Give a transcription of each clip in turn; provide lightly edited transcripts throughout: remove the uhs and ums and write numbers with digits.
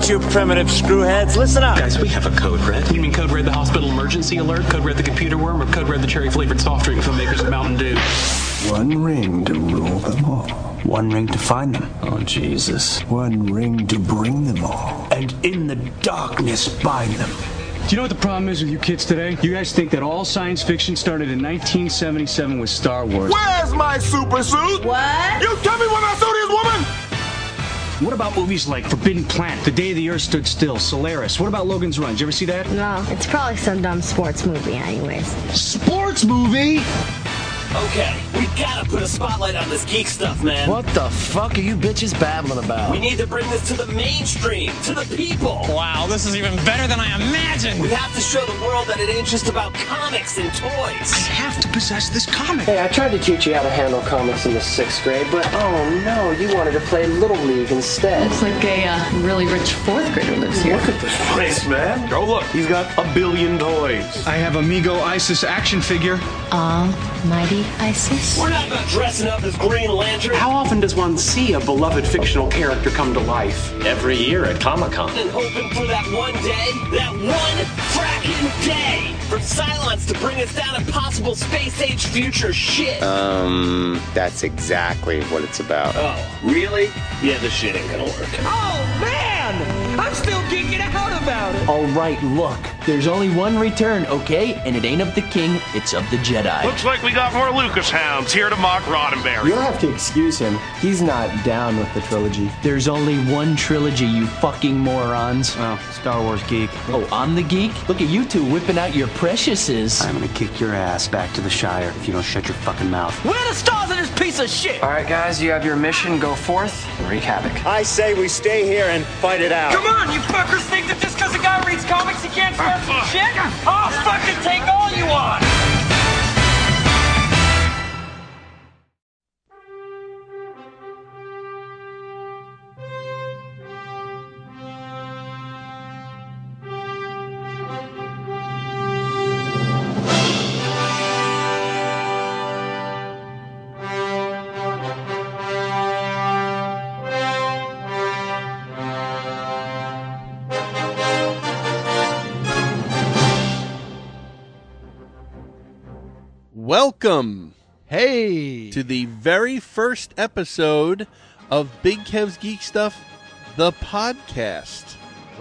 right, you primitive screwheads, listen up. Guys, we have a code red. You mean code red the hospital emergency alert, code red the computer worm, or code red the cherry-flavored soft drink from makers of Mountain Dew? One ring to rule them all. One ring to find them. Oh, Jesus. One ring to bring them all. And in the darkness bind them. Do you know what the problem is with you kids today? You guys think that all science fiction started in 1977 with Star Wars. Where's my super suit? What? You tell me where my suit is, woman! What about movies like Forbidden Planet, The Day the Earth Stood Still, Solaris? What about Logan's Run? Did you ever see that? No, it's probably some dumb sports movie anyways. Sports movie? Okay, we gotta put a spotlight on this geek stuff, man. What the fuck are you bitches babbling about? We need to bring this to the mainstream, to the people. Wow, this is even better than I imagined. We have to show the world that it ain't just about comics and toys. I have to possess this comic. Hey, I tried to teach you how to handle comics in the 6th grade, but oh no, you wanted to play Little League instead. Looks like a really rich 4th grader lives here. Look at this place, man. Oh, look, he's got a billion toys. I have Amigo Isis action figure. Almighty Isis. We're not about dressing up as Green Lantern. How often does one see a beloved fictional character come to life? Every year at Comic-Con. And hoping for that one day, that one fracking day, for Cylons to bring us down impossible space-age future shit. That's exactly what it's about. Oh, really? Yeah, this shit ain't gonna work. Oh, man! I'm still geeking out about it. All right, look. There's only one return, okay? And it ain't of the king, it's of the Jedi. Looks like we got more Lucas hounds here to mock Roddenberry. You'll have to excuse him. He's not down with the trilogy. There's only one trilogy, you fucking morons. Oh, Star Wars geek. Oh, I'm the geek? Look at you two whipping out your preciouses. I'm gonna kick your ass back to the Shire if you don't shut your fucking mouth. Where are the stars of this piece of shit? All right, guys, you have your mission. Go forth and wreak havoc. I say we stay here and fight it out. Come on, you fuckers think that just because a guy reads comics he can't start some shit? I'll fucking take all you want! Welcome, to the very first episode of Big Kev's Geek Stuff, the podcast.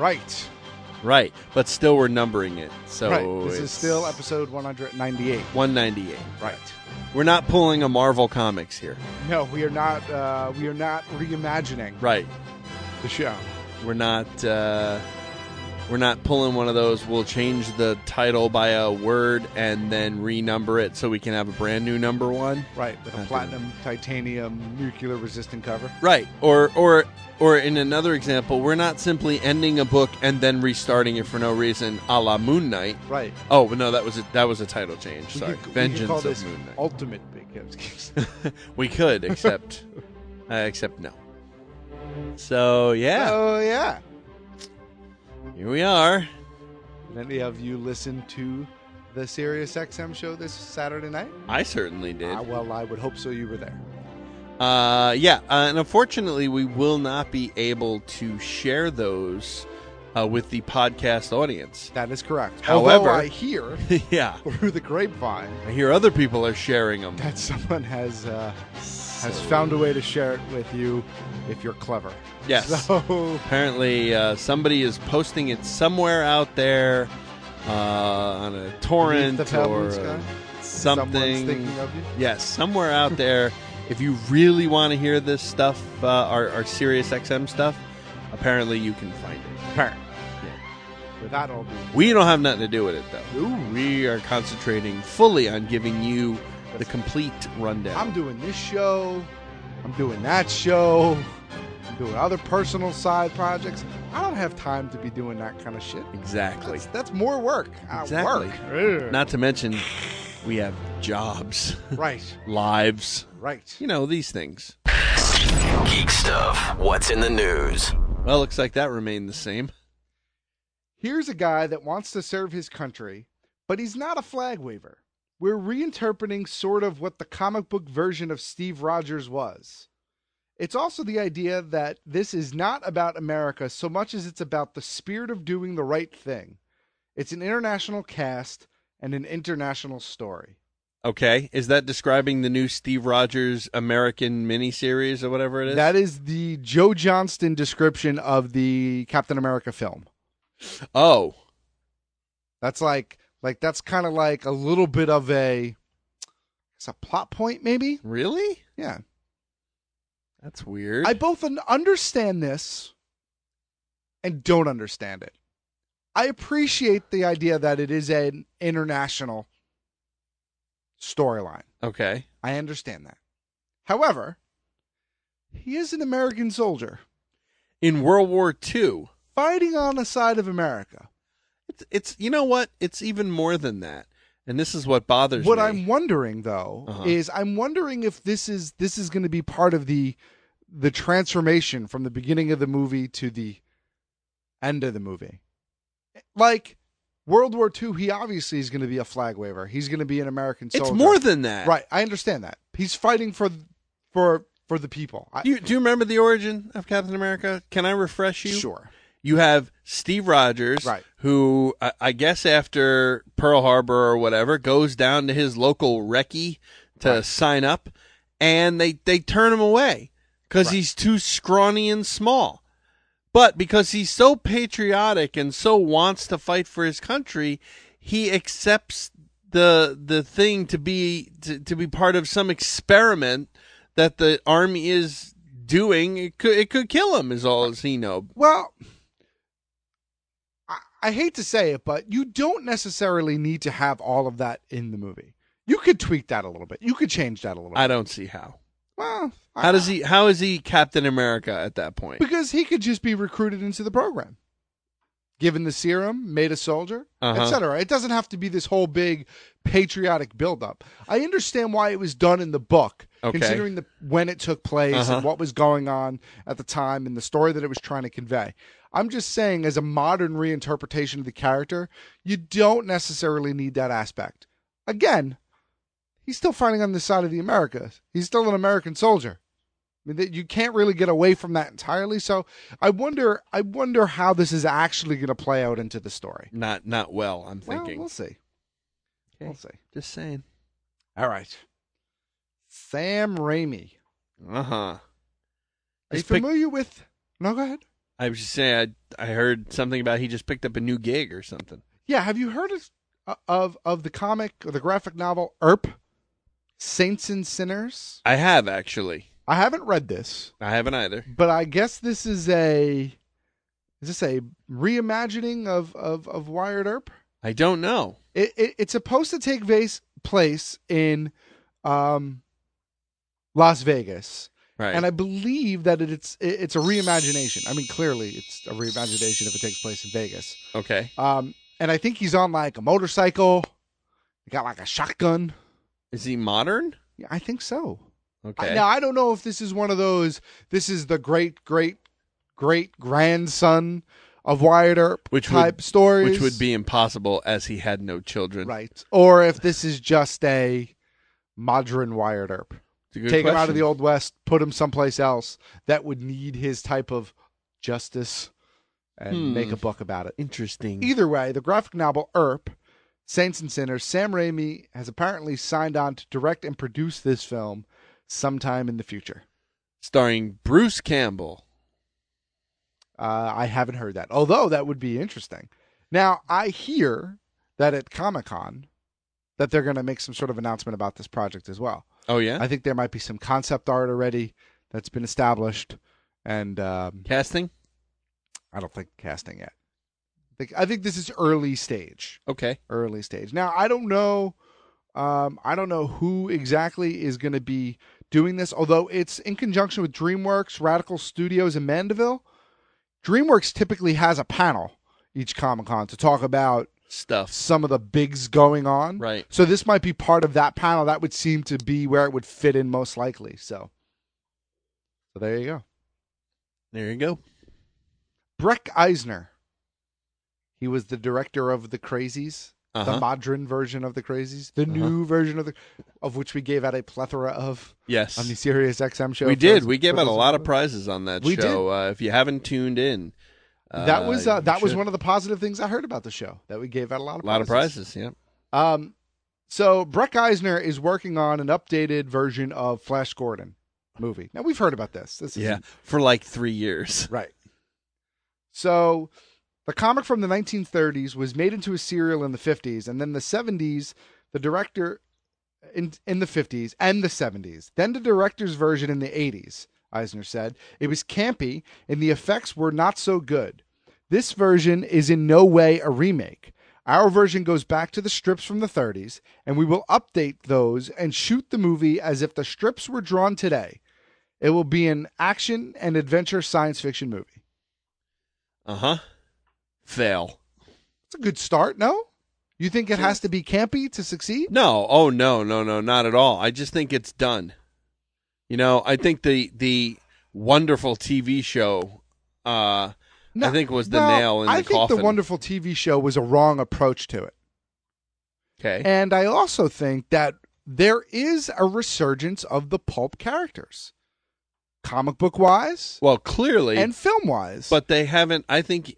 Right, but still we're numbering it. So right. This is still episode 198. 198. Right. We're not pulling a Marvel Comics here. No, we are not. We are not reimagining. Right. The show. We're not. We're not pulling one of those. We'll change the title by a word and then renumber it so we can have a brand new number one. Right, with a platinum, titanium, nuclear-resistant cover. Right, or in another example, we're not simply ending a book and then restarting it for no reason, a la Moon Knight. Right. Oh, but no, that was a title change. Sorry, Vengeance call of this Moon Knight. Ultimate Big Kev's Geeks. We could, except no. So yeah. Oh yeah. Here we are. Did any of you listen to the Sirius XM show this Saturday night? I certainly did. Well, I would hope so. You were there. And unfortunately, we will not be able to share those with the podcast audience. That is correct. However, although I hear through the grapevine, I hear other people are sharing them. That someone has found a way to share it with you if you're clever. Yes. So apparently, somebody is posting it somewhere out there on a torrent or something. Someone's thinking of you? Yes, somewhere out there. If you really want to hear this stuff, our Sirius XM stuff, apparently you can find it. Apparently. With that all being we don't have nothing to do with it, though. Ooh. We are concentrating fully on giving you the complete rundown. I'm doing this show. I'm doing that show. I'm doing other personal side projects. I don't have time to be doing that kind of shit. Exactly. That's more work. Exactly. Work. Not to mention, we have jobs. Right. Lives. Right. You know, these things. Geek stuff. What's in the news? Well, looks like that remained the same. Here's a guy that wants to serve his country, but he's not a flag waver. We're reinterpreting sort of what the comic book version of Steve Rogers was. It's also the idea that this is not about America so much as it's about the spirit of doing the right thing. It's an international cast and an international story. Okay. Is that describing the new Steve Rogers American miniseries or whatever it is? That is the Joe Johnston description of the Captain America film. Oh. That's that's kind of like a little bit of it's a plot point, maybe? Really? Yeah. That's weird. I both understand this and don't understand it. I appreciate the idea that it is an international storyline. Okay. I understand that. However, he is an American soldier. In World War II. Fighting on the side of America. It's you know what? It's even more than that. And this is what bothers me. What I'm wondering, though, is I'm wondering if this is going to be part of the transformation from the beginning of the movie to the end of the movie. Like World War II, he obviously is going to be a flag waver. He's going to be an American soldier. It's more than that. Right, I understand that. He's fighting for the people. Do you remember the origin of Captain America? Can I refresh you? Sure. You have Steve Rogers, right, who I guess after Pearl Harbor or whatever goes down to his local recce to sign up, and they turn him away because he's too scrawny and small. But because he's so patriotic and so wants to fight for his country, he accepts the thing to be part of some experiment that the army is doing. It could kill him, is all as he know. Well, I hate to say it, but you don't necessarily need to have all of that in the movie. You could tweak that a little bit. You could change that a little bit. I don't see how. Well, how is he Captain America at that point? Because he could just be recruited into the program. Given the serum, made a soldier, etc. It doesn't have to be this whole big patriotic buildup. I understand why it was done in the book, considering when it took place and what was going on at the time and the story that it was trying to convey. I'm just saying, as a modern reinterpretation of the character, you don't necessarily need that aspect. Again, he's still fighting on the side of the Americas. He's still an American soldier. I mean, you can't really get away from that entirely. So I wonder how this is actually going to play out into the story. Not well, I'm thinking. Well, we'll see. Okay. We'll see. Just saying. All right. Sam Raimi. Are you familiar with... No, go ahead. I was just saying, I heard something about he just picked up a new gig or something. Yeah, have you heard of the comic or the graphic novel Earp? Saints and Sinners? I have, actually. I haven't read this. I haven't either. But I guess this is is this a reimagining of Wyatt Earp? I don't know. It's supposed to take place in Las Vegas. Right. And I believe that it's a reimagination. I mean, clearly it's a reimagination if it takes place in Vegas. Okay. And I think he's on like a motorcycle. He got like a shotgun. Is he modern? Yeah, I think so. Okay. Now, I don't know if this is one of those, this is the great grandson of Wyatt Earp type stories. Which would be impossible as he had no children. Right. Or if this is just a modern Wyatt Earp. Take him out of the Old West, put him someplace else that would need his type of justice and make a book about it. Interesting. Either way, the graphic novel Earp, Saints and Sinners, Sam Raimi has apparently signed on to direct and produce this film sometime in the future. Starring Bruce Campbell. I haven't heard that, although that would be interesting. Now, I hear that at Comic-Con that they're going to make some sort of announcement about this project as well. Oh, yeah? I think there might be some concept art already that's been established. And casting? I don't think casting yet. I think this is early stage. Okay. Early stage. Now, I don't know who exactly is going to be doing this, although it's in conjunction with DreamWorks, Radical Studios, and Mandeville. DreamWorks typically has a panel each Comic-Con to talk about stuff, some of the bigs going on. Right. So this might be part of that panel. That would seem to be where it would fit in most likely. So there you go. There you go. Breck Eisner. He was the director of The Crazies. the modern version of the Crazies, the new version of which we gave out a plethora of. Yes, on the Sirius XM show. We did. We gave out a lot of prizes on that we show. If you haven't tuned in, that was one of the positive things I heard about the show. That we gave out a lot of prizes. Yeah. So Brett Eisner is working on an updated version of Flash Gordon movie. Now we've heard about this. This is for like 3 years. Right. So the comic from the 1930s was made into a serial in the 50s, and then the 70s, the director in the 50s and the 70s. Then the director's version in the 80s, Eisner said. It was campy, and the effects were not so good. This version is in no way a remake. Our version goes back to the strips from the 30s, and we will update those and shoot the movie as if the strips were drawn today. It will be an action and adventure science fiction movie. Fail. It's a good start, no? You think it has to be campy to succeed? No. Oh, no, not at all. I just think it's done. I think the wonderful TV show, I think was the nail in the coffin. I think the wonderful TV show was a wrong approach to it. Okay. And I also think that there is a resurgence of the pulp characters. Comic book wise, well, clearly, and film wise, but they haven't. I think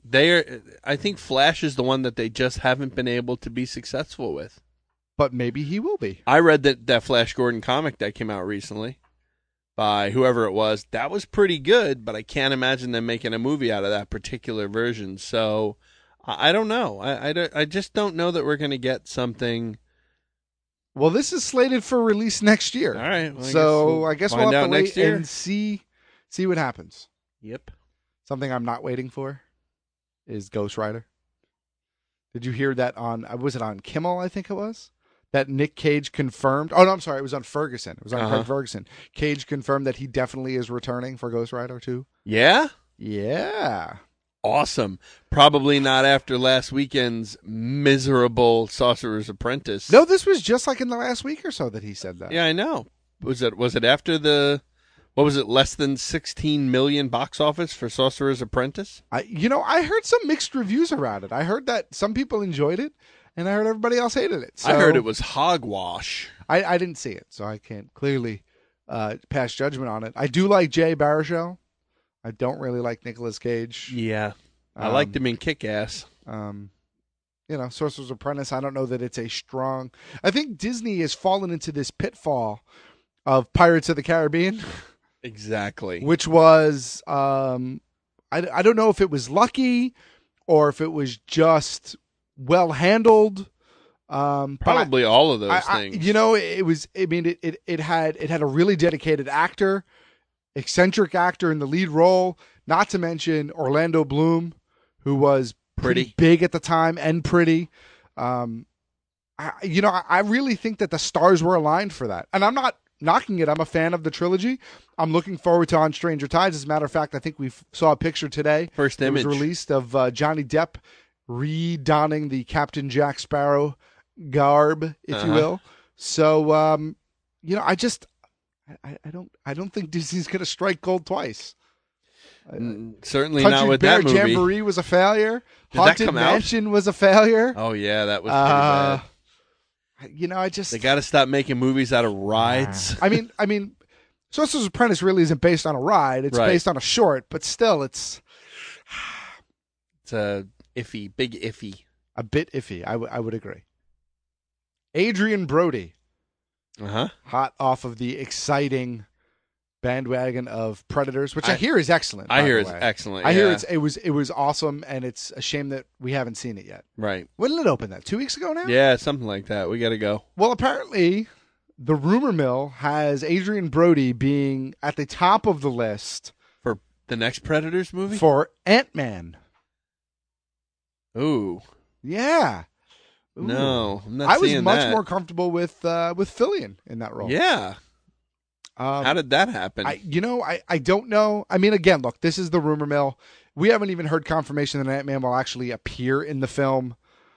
Flash is the one that they just haven't been able to be successful with. But maybe he will be. I read that Flash Gordon comic that came out recently by whoever it was. That was pretty good, but I can't imagine them making a movie out of that particular version. So I don't know. I just don't know that we're going to get something. Well, this is slated for release next year. All right. Well, I guess we'll have to wait and see what happens. Yep. Something I'm not waiting for is Ghost Rider. Did you hear that was it on Kimmel, I think it was? That Nick Cage confirmed. Oh, no, I'm sorry. It was on Ferguson. It was on Craig Ferguson. Cage confirmed that he definitely is returning for Ghost Rider 2. Yeah? Yeah. Awesome. Probably not after last weekend's miserable Sorcerer's Apprentice. No, this was just like in the last week or so that he said that. Yeah, I know. Was it after less than 16 million box office for Sorcerer's Apprentice? I heard some mixed reviews around it. I heard that some people enjoyed it, and I heard everybody else hated it. So I heard it was hogwash. I didn't see it, so I can't clearly pass judgment on it. I do like Jay Baruchel. I don't really like Nicolas Cage. Yeah. I liked him in Kick-Ass. Sorcerer's Apprentice, I don't know that it's a strong... I think Disney has fallen into this pitfall of Pirates of the Caribbean. Exactly. Which was... I don't know if it was lucky or if it was just well handled. Probably all of those things. It was... I mean, it had a really dedicated actor, eccentric actor in the lead role, not to mention Orlando Bloom, who was pretty big at the time and pretty. I really think that the stars were aligned for that. And I'm not knocking it. I'm a fan of the trilogy. I'm looking forward to On Stranger Tides. As a matter of fact, I think we saw a picture today. First image. It was released of Johnny Depp redonning the Captain Jack Sparrow garb, if you will. So, I don't think Disney's going to strike gold twice. Certainly not with Bear that movie. Jamboree was a failure. Did Haunted that come Mansion was a failure. Oh yeah, that was pretty bad. They got to stop making movies out of rides. I mean, Sorcerer's Apprentice really isn't based on a ride. It's based on a short, but still, it's a iffy, big iffy, a bit iffy. I would agree. Adrian Brody, hot off of the exciting bandwagon of Predators, which I hear is excellent. I hear it's excellent. I hear it was awesome, and it's a shame that we haven't seen it yet. Right. When did it open? That 2 weeks ago now? Yeah, something like that. We got to go. Well, apparently, the rumor mill has Adrian Brody being at the top of the list for the next Predators movie for Ant-Man. Ooh. Yeah. Ooh. No, I'm not I was seeing much that. more comfortable with Fillion in that role. Yeah. How did that happen? I don't know. I mean, again, look, this is the rumor mill. We haven't even heard confirmation that Ant-Man will actually appear in the film.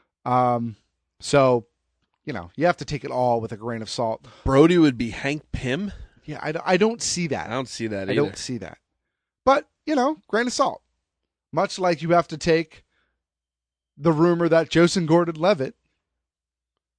So, you have to take it all with a grain of salt. Brody would be Hank Pym? Yeah, I don't see that. I don't see that either. I don't see that. But, grain of salt. Much like you have to take the rumor that Joseph Gordon-Levitt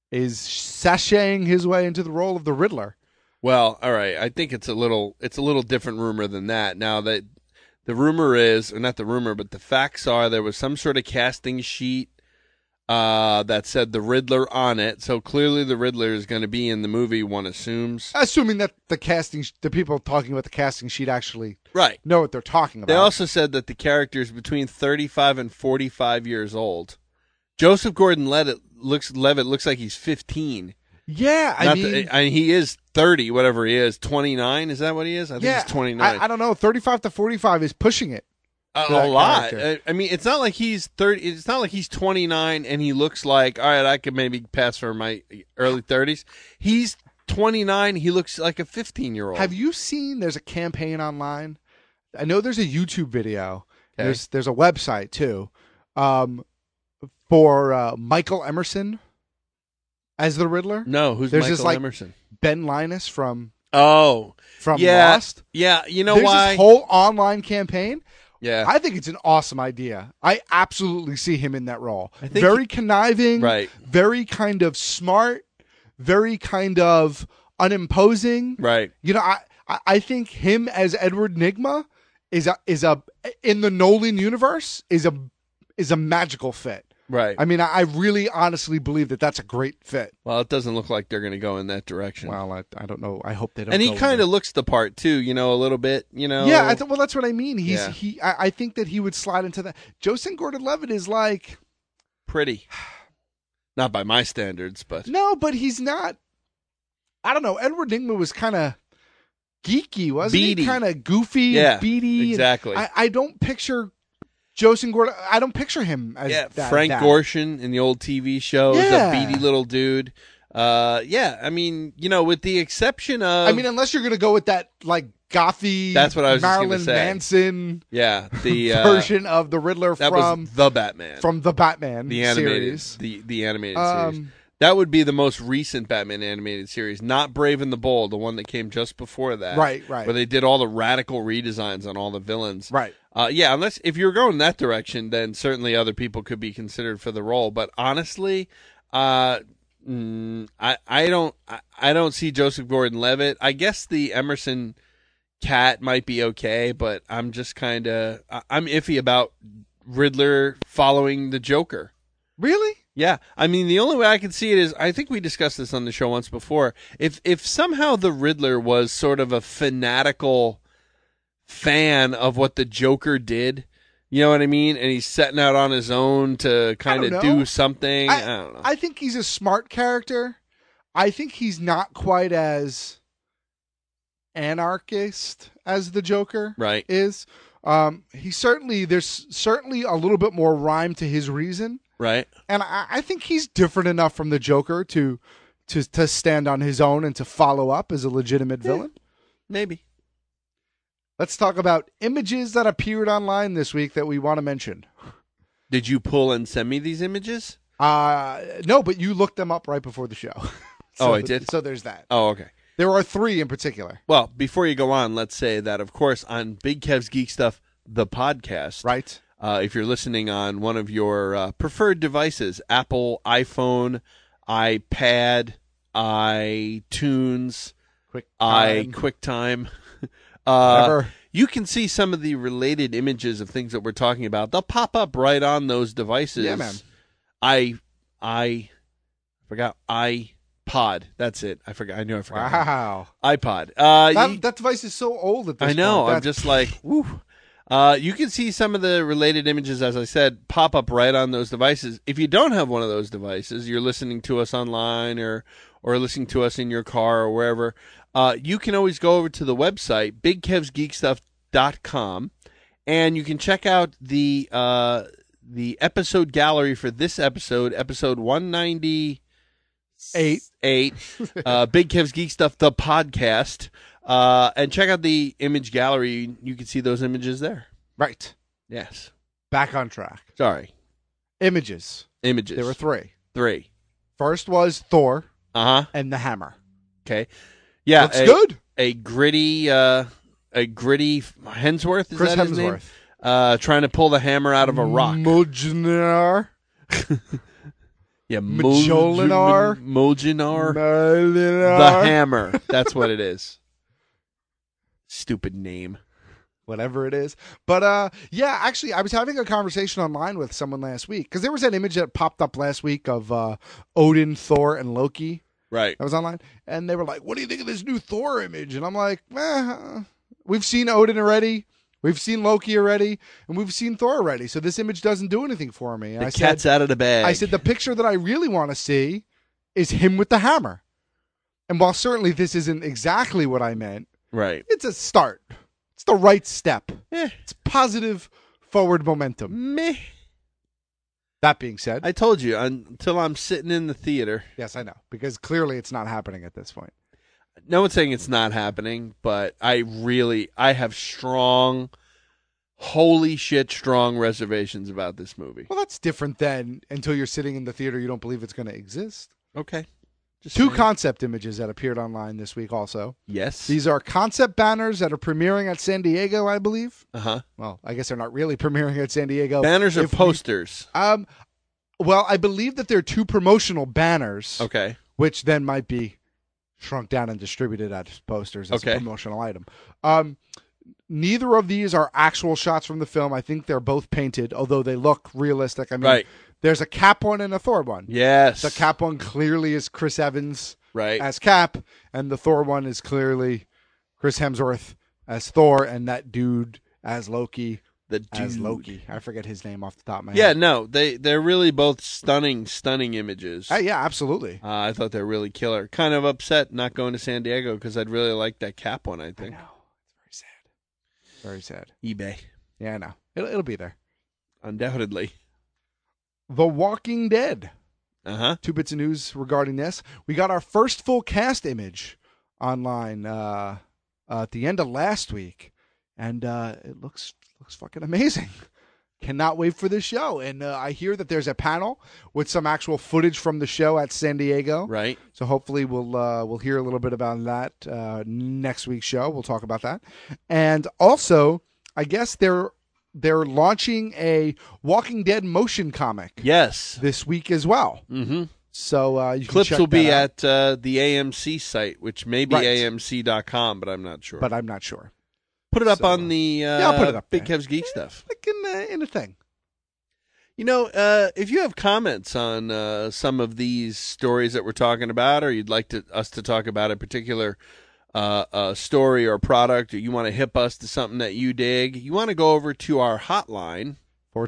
is sashaying his way into the role of the Riddler. Well, all right. I think it's a little different rumor than that. Now that the rumor is, or not the rumor, but the facts are there was some sort of casting sheet that said the Riddler on it. So clearly the Riddler is going to be in the movie, one assumes. Assuming that the people talking about the casting sheet actually right. know what they're talking about. They also said that the character is between 35 and 45 years old. Joseph Gordon-Levitt looks like he's 15. Yeah, I mean, he is 30, whatever he is. 29, is that what he is? I think he's 29. I don't know. 35 to 45 is pushing it. A lot. I mean, it's not like he's 30. It's not like he's 29 and he looks like, all right, I could maybe pass for my early 30s. He's 29. He looks like a 15-year-old. Have you seen? There's a campaign online. I know there's a YouTube video. Okay. There's a website too, for Michael Emerson as the Riddler. No, who's Michael Emerson? Ben Linus from yeah. Lost. Yeah, you know There's why? This whole online campaign. Yeah, I think it's an awesome idea. I absolutely see him in that role. Very conniving, right? Very kind of smart, very kind of unimposing, right? You know, I think him as Edward Nygma is a in the Nolan universe is a magical fit. Right. I mean, I really honestly believe that that's a great fit. Well, it doesn't look like they're going to go in that direction. Well, I don't know. I hope they don't. And he kind of looks the part too, you know, a little bit, you know. Yeah, well, that's what I mean. I think that he would slide into that. Joseph Gordon-Levitt is like pretty, not by my standards, but no, but he's not. I don't know. Edward Nygma was kind of geeky, wasn't beady. He? Kind of goofy, yeah, beady. Exactly. I don't picture Joseph Gordon. I don't picture him as Frank Gorshin in the old TV shows, a beady little dude. Yeah, I mean, you know, with the exception of, I mean, unless you're going to go with that like gothy, that's what I was Marilyn just gonna say. Manson, the version of the Riddler from the Batman, the animated series, the animated series. That would be the most recent Batman animated series, not Brave and the Bold, the one that came just before that. Right. Where they did all the radical redesigns on all the villains. Right. Yeah, unless if you're going that direction, then certainly other people could be considered for the role. But honestly, I don't see Joseph Gordon-Levitt. I guess the Emerson cat might be okay, but I'm just I'm iffy about Riddler following the Joker. Really? Yeah, I mean, the only way I can see it is, I think we discussed this on the show once before, if somehow the Riddler was sort of a fanatical fan of what the Joker did, you know what I mean? And he's setting out on his own to kind of do something. I don't know. I think he's a smart character. I think he's not quite as anarchist as the Joker is. There's certainly a little bit more rhyme to his reason. Right. And I think he's different enough from the Joker to stand on his own and to follow up as a legitimate villain. Maybe. Let's talk about images that appeared online this week that we want to mention. Did you pull and send me these images? No, but you looked them up right before the show. I did? So there's that. Oh, okay. There are 3 in particular. Well, before you go on, let's say that, of course, on Big Kev's Geek Stuff, the podcast. Right. If you're listening on one of your preferred devices, Apple, iPhone, iPad, iTunes, QuickTime, you can see some of the related images of things that we're talking about. They'll pop up right on those devices. Yeah, man. I forgot iPod. That's it. I forgot. I knew I forgot. Wow. iPod. That device is so old at this point. I know. I'm just like, woo. You can see some of the related images, as I said, pop up right on those devices. If you don't have one of those devices, you're listening to us online or listening to us in your car or wherever, you can always go over to the website, bigkevsgeekstuff.com, and you can check out the episode gallery for this episode 198, Big Kev's Geek Stuff, the podcast. And check out the image gallery. You can see those images there. Right. Yes. Back on track. Sorry. Images. There were 3. 3. First was Thor. And the hammer. Okay. Yeah. Looks good. A gritty Hemsworth. Is Chris that his Hemsworth. Name? Trying to pull the hammer out of a rock. Mjolnir. Yeah, Mjolnir. Mjolnir. Mjolnir. The Hammer. That's what it is. Stupid name. Whatever it is. But yeah, actually, I was having a conversation online with someone last week because there was an image that popped up last week of Odin, Thor, and Loki. Right. That was online. And they were like, what do you think of this new Thor image? And I'm like, we've seen Odin already. We've seen Loki already. And we've seen Thor already. So this image doesn't do anything for me. And The cat's out of the bag. I said, the picture that I really want to see is him with the hammer. And while certainly this isn't exactly what I meant, right, it's a start. It's the right step. Eh. It's positive forward momentum. Meh. That being said, I told you, until I'm sitting in the theater. Yes, I know. Because clearly it's not happening at this point. No one's saying it's not happening, but I have strong, holy shit, strong reservations about this movie. Well, that's different than until you're sitting in the theater, you don't believe it's going to exist. Okay. Just Two saying. concept images that appeared online this week also. Yes. These are concept banners that are premiering at San Diego, I believe. Uh-huh. Well, I guess they're not really premiering at San Diego. Banners or posters? Well, I believe that they're two promotional banners. Okay. Which then might be shrunk down and distributed as posters as a promotional item. Neither of these are actual shots from the film. I think they're both painted, although they look realistic. I mean, there's a Cap one and a Thor one. Yes. The Cap one clearly is Chris Evans right. as Cap, and the Thor one is clearly Chris Hemsworth as Thor, and that dude as Loki. As Loki. I forget his name off the top of my head. Yeah, no, they're really both stunning images. Yeah, absolutely. I thought they're really killer. Kind of upset not going to San Diego because I'd really like that Cap one, I think. I know. It's very sad. Very sad. eBay. Yeah, I know. It'll be there. Undoubtedly. The Walking Dead. Uh-huh. 2 bits of news regarding this. We got our first full cast image online at the end of last week, and it looks fucking amazing. Cannot wait for this show. And I hear that there's a panel with some actual footage from the show at San Diego. Right. So hopefully we'll hear a little bit about that next week's show. We'll talk about that. And also, I guess they're launching a Walking Dead motion comic. Yes. This week as well. Mm-hmm. So you clips can check will be that out. at the AMC site, which may be AMC.com, but I'm not sure. Put it up on the I'll put it up Big there. Kev's Geek Stuff. Like in a thing. You know, if you have comments on some of these stories that we're talking about, or you'd like us to talk about a particular story or product, or you want to hip us to something that you dig, you want to go over to our hotline.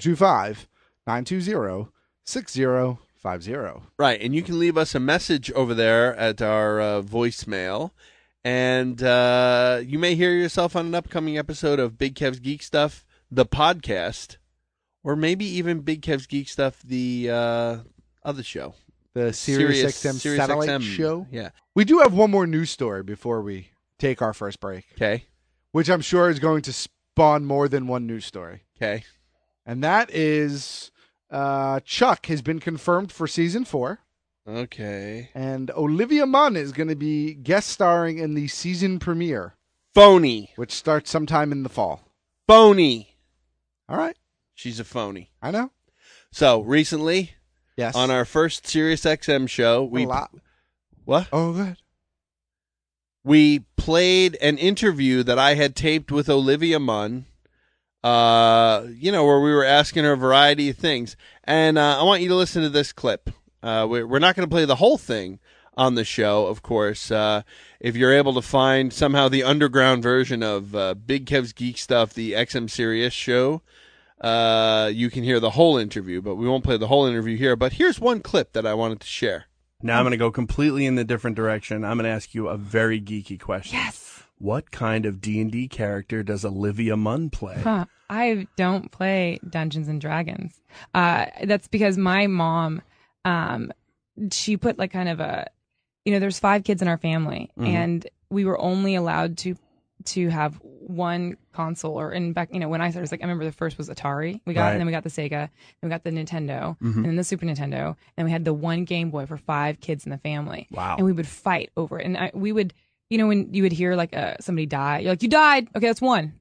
425-920-6050. Right, and you can leave us a message over there at our voicemail. And you may hear yourself on an upcoming episode of Big Kev's Geek Stuff, the podcast, or maybe even Big Kev's Geek Stuff, the other show. The Sirius XM satellite XM show? Yeah. We do have one more news story before we take our first break. Okay. Which I'm sure is going to spawn more than one news story. Okay. And that is Chuck has been confirmed for season 4. Okay. And Olivia Munn is going to be guest starring in the season premiere. Phony. Which starts sometime in the fall. Phony. All right. She's a phony. I know. So, recently, yes, on our first Sirius XM show, What? Oh, good. We played an interview that I had taped with Olivia Munn, where we were asking her a variety of things. And I want you to listen to this clip. We're not going to play the whole thing on the show, of course. If you're able to find somehow the underground version of Big Kev's Geek Stuff, the XM Sirius show, you can hear the whole interview, but we won't play the whole interview here. But here's one clip that I wanted to share. Now I'm going to go completely in a different direction. I'm going to ask you a very geeky question. Yes. What kind of D&D character does Olivia Munn play? I don't play Dungeons and Dragons. That's because my mom... she put like kind of a, there's 5 kids in our family, and we were only allowed to have one console, or in back, when I started, it was like, I remember the first was Atari we got, and then we got the Sega, then we got the Nintendo, and then the Super Nintendo, and we had the one Game Boy for 5 kids in the family. Wow. And we would fight over it. And we would, when you would hear like somebody die, you're like, you died. Okay, that's one.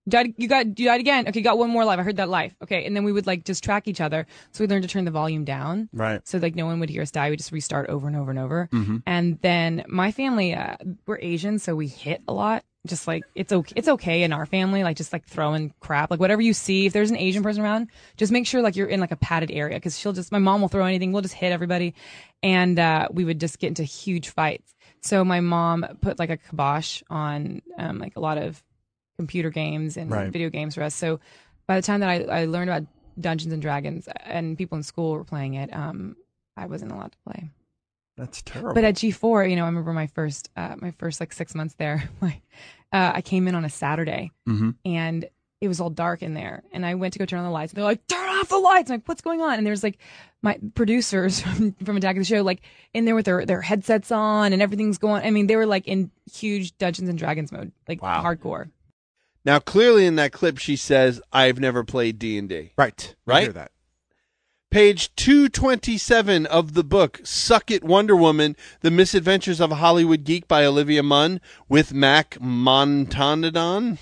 You died again. Okay, you got one more life. I heard that life. Okay, and then we would like just track each other. So we learned to turn the volume down. Right. So like no one would hear us die. We just restart over and over and over. Mm-hmm. And then my family, we're Asian, so we hit a lot. Just like it's okay in our family, like just like throwing crap, like whatever you see. If there's an Asian person around, just make sure like you're in like a padded area because my mom will throw anything. We'll just hit everybody, and we would just get into huge fights. So my mom put like a kibosh on like a lot of computer games and video games for us. So by the time that I learned about Dungeons and Dragons and people in school were playing it, I wasn't allowed to play. That's terrible. But at G4, I remember my first like 6 months there. I came in on a Saturday, and it was all dark in there. And I went to go turn on the lights. And they're like, "Turn off the lights!" I'm like, "What's going on?" And there's like my producers from Attack of the Show, like in there with their headsets on, and everything's going. I mean, they were like in huge Dungeons and Dragons mode, like hardcore. Now, clearly in that clip, she says, "I've never played D&D." Right. Right. I hear that. Page 227 of the book, Suck It, Wonder Woman, The Misadventures of a Hollywood Geek by Olivia Munn with Mac Montanidon.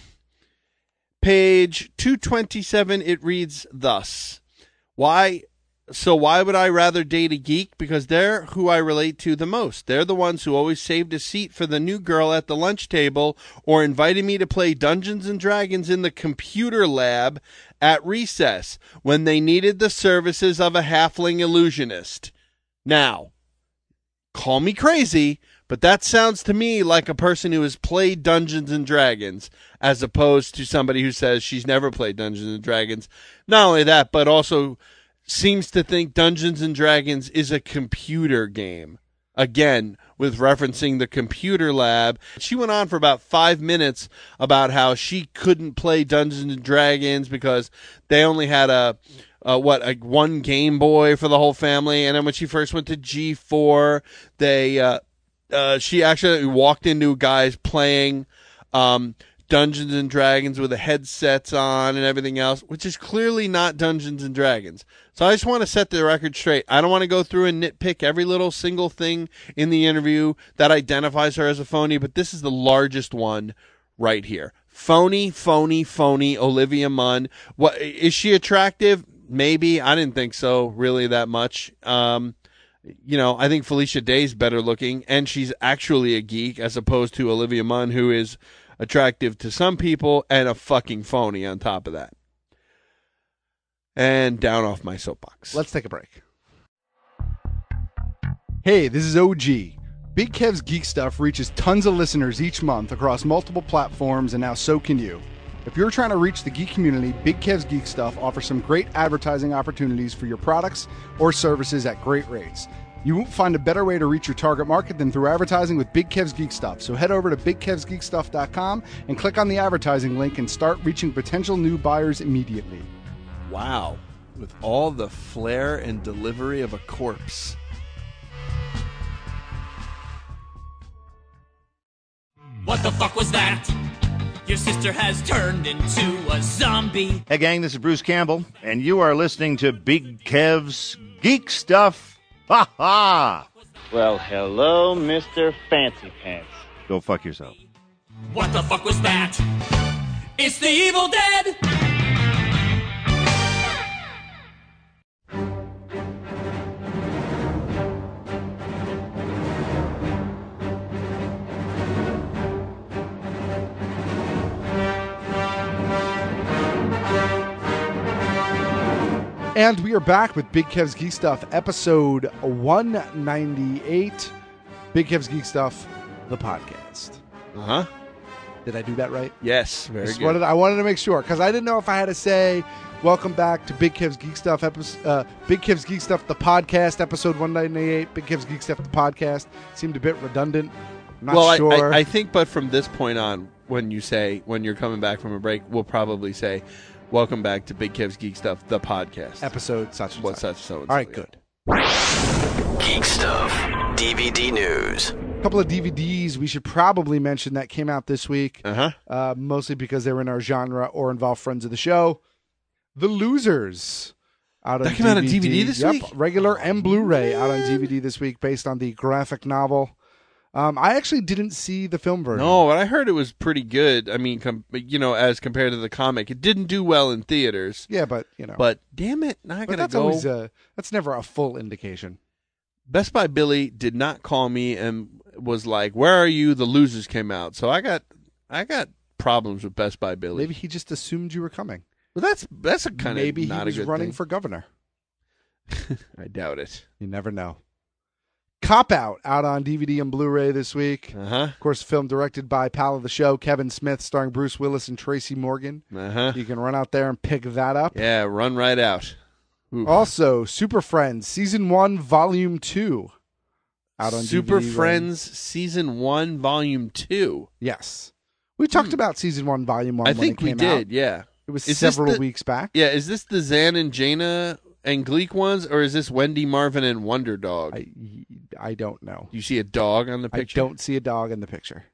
Page 227, it reads thus. Why would I rather date a geek? Because they're who I relate to the most. They're the ones who always saved a seat for the new girl at the lunch table or invited me to play Dungeons and Dragons in the computer lab at recess when they needed the services of a halfling illusionist. Now, call me crazy, but that sounds to me like a person who has played Dungeons and Dragons as opposed to somebody who says she's never played Dungeons and Dragons. Not only that, but also seems to think Dungeons and Dragons is a computer game. Again, with referencing the computer lab. She went on for about 5 minutes about how she couldn't play Dungeons and Dragons because they only had one Game Boy for the whole family. And then when she first went to G4, she actually walked into guys playing Dungeons and Dragons with the headsets on and everything else, which is clearly not Dungeons and Dragons. So I just want to set the record straight. I don't want to go through and nitpick every little single thing in the interview that identifies her as a phony, but this is the largest one right here. Phony, phony, phony, Olivia Munn. What, is she attractive? Maybe. I didn't think so really that much. I think Felicia Day's better looking, and she's actually a geek as opposed to Olivia Munn, who is attractive to some people and a fucking phony on top of that. And down off my soapbox. Let's take a break. Hey, this is OG. Big Kev's Geek Stuff reaches tons of listeners each month across multiple platforms, and now so can you. If you're trying to reach the geek community, Big Kev's Geek Stuff offers some great advertising opportunities for your products or services at great rates. You won't find a better way to reach your target market than through advertising with Big Kev's Geek Stuff. So head over to BigKevsGeekStuff.com and click on the advertising link and start reaching potential new buyers immediately. Wow. With all the flair and delivery of a corpse. What the fuck was that? Your sister has turned into a zombie. Hey gang, this is Bruce Campbell, and you are listening to Big Kev's Geek Stuff. Ha ha! Well, hello, Mr. Fancy Pants. Go fuck yourself. What the fuck was that? It's the Evil Dead! And we are back with Big Kev's Geek Stuff, episode 198. Big Kev's Geek Stuff, the podcast. Uh-huh. Did I do that right? Yes, very good. I wanted to make sure, because I didn't know if I had to say, welcome back to Big Kev's Geek Stuff, Big Kev's Geek Stuff, the podcast, episode 198. Big Kev's Geek Stuff, the podcast. Seemed a bit redundant. Not sure. I think, but from this point on, when you're coming back from a break, we'll probably say, welcome back to Big Kev's Geek Stuff, the podcast. Episode such and such. So. All right, good. Geek Stuff, DVD news. A couple of DVDs we should probably mention that came out this week. Mostly because they were in our genre or involve friends of the show. The Losers. That came out on DVD this week? Regular and Blu-ray out on DVD this week based on the graphic novel I actually didn't see the film version. No, but I heard it was pretty good. I mean, as compared to the comic, it didn't do well in theaters. Yeah, but But damn it, not gonna that's go. always that's never a full indication. Best Buy Billy did not call me and was like, "Where are you? The losers came out." So I got problems with Best Buy Billy. Maybe he just assumed you were coming. Well, that's a kind of maybe not he was a good running thing. for governor. I doubt it. You never know. Cop Out on DVD and Blu-ray this week. Of course, film directed by pal of the show, Kevin Smith, starring Bruce Willis and Tracy Morgan. You can run out there and pick that up. Yeah, run right out. Ooh. Also, Super Friends Season 1, Volume 2. Out on Super DVD, Friends Season 1, Volume 2. Yes. We talked about Season 1, Volume 1 I when think it came we out. did, yeah. It was Is several this the- weeks back. Yeah, is this the Zan and Jaina and Gleek ones, or is this Wendy Marvin and Wonder Dog? I don't know. You see a dog on the picture? I don't see a dog in the picture.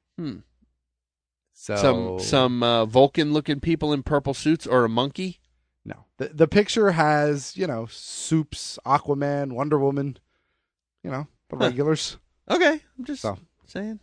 So Some Vulcan-looking people in purple suits, or a monkey? No. The picture has, Soups, Aquaman, Wonder Woman, the regulars. Okay, I'm just saying.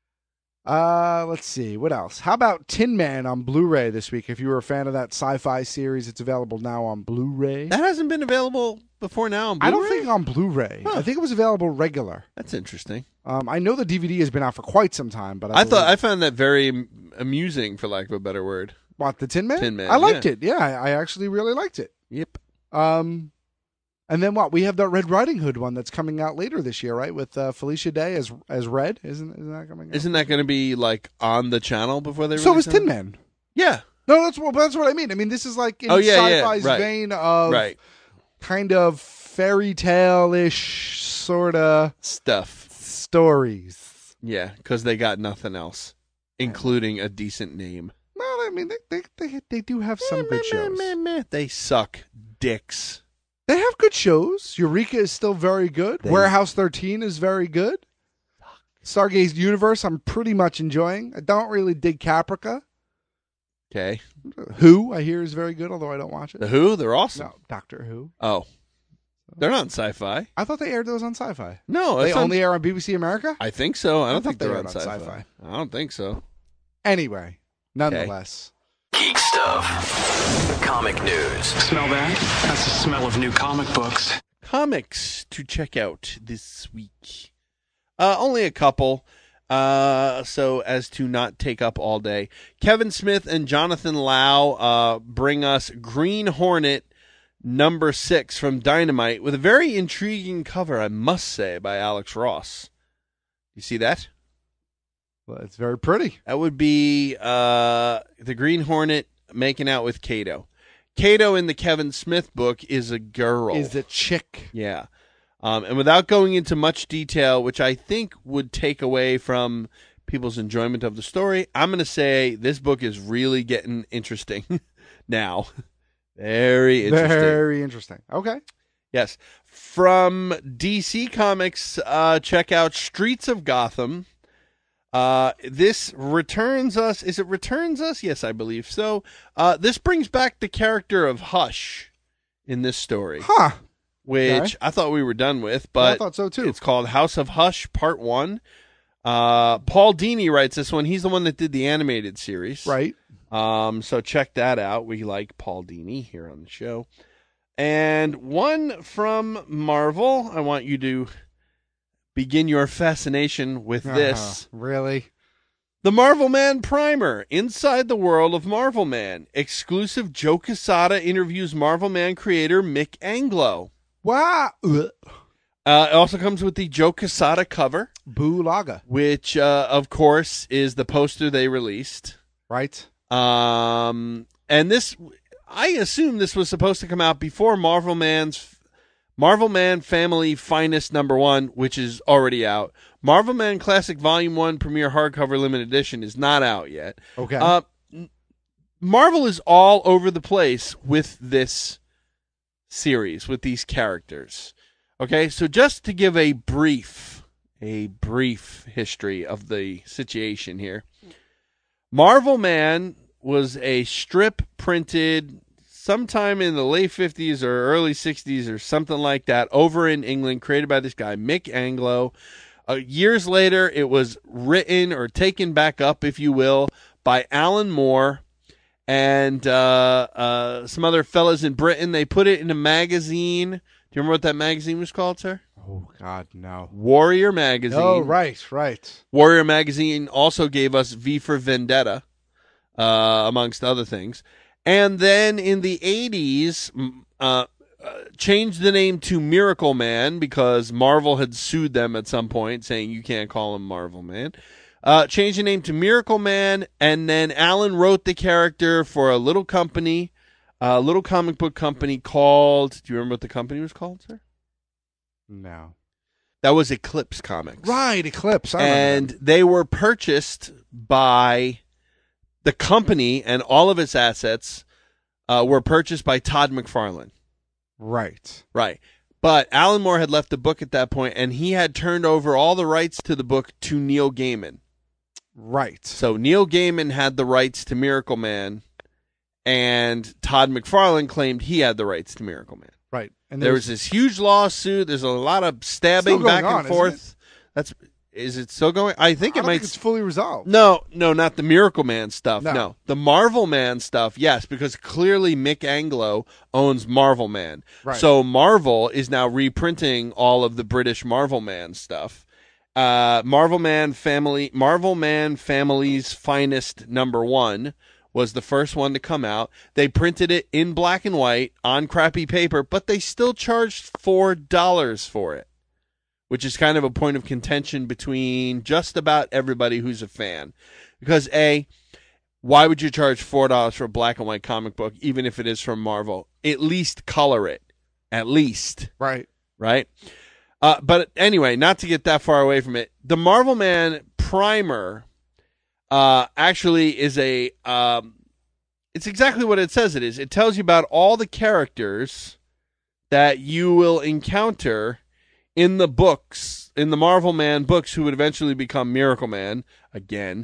Let's see. What else? How about Tin Man on Blu-ray this week? If you were a fan of that sci-fi series, it's available now on Blu-ray. That hasn't been available before now on Blu-ray? I don't think on Blu-ray. I think it was available regular. That's interesting. I know the DVD has been out for quite some time, but I found that very amusing, for lack of a better word. What, the Tin Man? Tin Man, I liked it. Yeah, I actually really liked it. Yep. And then what? We have the Red Riding Hood one that's coming out later this year, right? With Felicia Day as Red. Isn't that coming out? Isn't that going to be like on the channel before they? So release is Tin it? Man. Yeah. No, that's what I mean. I mean, this is like in sci-fi's vein of kind of fairy tale-ish sort of stories. Yeah, because they got nothing else, including a decent name. Well, I mean, they do have some good shows. They suck dicks. They have good shows. Eureka is still very good. Warehouse 13 is very good. Stargaze Universe, I'm pretty much enjoying. I don't really dig Caprica. Okay. Who, I hear, is very good, although I don't watch it. The Who? They're awesome. No, Doctor Who. Oh. They're not on Sci-Fi. I thought they aired those on Sci-Fi. No. They only air on BBC America? I think so. I don't think they they're aired on on Sci-Fi. Sci-Fi. I don't think so. Anyway, nonetheless. Geek stuff. Comic news. Smell that? That's the smell of new comic books. Comics to check out this week. Only a couple, so as to not take up all day. Kevin Smith and Jonathan Lau bring us Green Hornet number 6 from Dynamite with a very intriguing cover, I must say, by Alex Ross. You see that? Well, it's very pretty. That would be the Green Hornet making out with Kato. Kato in the Kevin Smith book is a girl. Is a chick. Yeah. And without going into much detail, which I think would take away from people's enjoyment of the story, I'm going to say this book is really getting interesting now. Very interesting. Very interesting. Okay. Yes. From DC Comics, check out Streets of Gotham. This returns us. Is it returns us? Yes, I believe so. This brings back the character of Hush in this story. Huh. Which I thought we were done with, but I thought so too. It's called House of Hush Part 1. Paul Dini writes this one. He's the one that did the animated series. Right. So check that out. We like Paul Dini here on the show. And one from Marvel. I want you to begin your fascination with this. Really? The Marvel Man Primer, Inside the World of Marvel Man. Exclusive Joe Quesada interviews Marvel Man creator Mick Anglo. Wow. It also comes with the Joe Quesada cover. Boo Laga. Which, of course, is the poster they released. Right. And this, I assume this was supposed to come out before Marvel Man Family Finest number 1, which is already out. Marvel Man Classic Volume 1 Premiere Hardcover Limited Edition is not out yet. Okay. Marvel is all over the place with this series, with these characters. Okay, so just to give a brief history of the situation here. Marvel Man was a strip printed sometime in the late 50s or early 60s or something like that over in England, created by this guy, Mick Anglo. Years later, it was written or taken back up, if you will, by Alan Moore and some other fellas in Britain. They put it in a magazine. Do you remember what that magazine was called, sir? Oh, God, no. Warrior Magazine. Oh, right. Warrior Magazine also gave us V for Vendetta, amongst other things. And then in the 80s, changed the name to Miracle Man because Marvel had sued them at some point saying you can't call him Marvel Man. Changed the name to Miracle Man, and then Alan wrote the character for a little company, a little comic book company called, do you remember what the company was called, sir? No. That was Eclipse Comics. Right, Eclipse. And they were purchased by the company, and all of its assets were purchased by Todd McFarlane. Right. But Alan Moore had left the book at that point, and he had turned over all the rights to the book to Neil Gaiman. Right. So Neil Gaiman had the rights to Miracle Man, and Todd McFarlane claimed he had the rights to Miracle Man. Right. And there was this huge lawsuit. There's a lot of stabbing back and forth. Is it still going? I think I don't think it's fully resolved. No, not the Miracle Man stuff. No. The Marvel Man stuff, yes, because clearly Mick Anglo owns Marvel Man. Right. So Marvel is now reprinting all of the British Marvel Man stuff. Marvel Man Family's Finest #1 was the first one to come out. They printed it in black and white on crappy paper, but they still charged $4 for it, which is kind of a point of contention between just about everybody who's a fan. Because, A, why would you charge $4 for a black and white comic book, even if it is from Marvel? At least color it. At least. Right. But anyway, not to get that far away from it, the Marvel Man primer actually is it's exactly what it says it is. It tells you about all the characters that you will encounter in the books, in the Marvel Man books, who would eventually become Miracle Man again,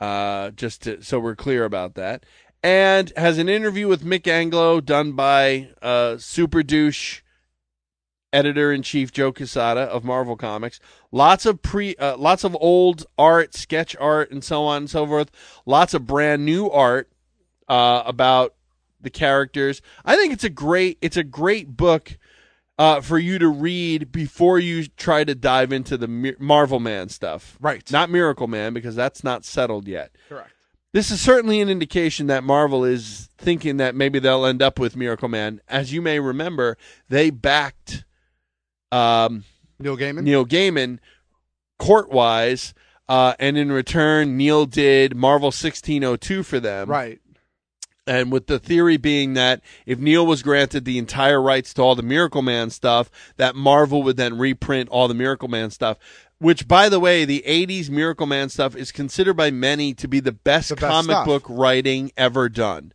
so we're clear about that. And has an interview with Mick Anglo done by super douche editor-in-chief Joe Quesada of Marvel Comics. Lots of old art, sketch art, and so on and so forth. Lots of brand new art about the characters. I think it's a great book for you to read before you try to dive into the Marvel Man stuff. Right. Not Miracle Man, because that's not settled yet. Correct. This is certainly an indication that Marvel is thinking that maybe they'll end up with Miracle Man. As you may remember, they backed Neil Gaiman court-wise, and in return, Neil did Marvel 1602 for them. Right. And with the theory being that if Neil was granted the entire rights to all the Miracle Man stuff, that Marvel would then reprint all the Miracle Man stuff. Which, by the way, the 80s Miracle Man stuff is considered by many to be the best comic book writing ever done.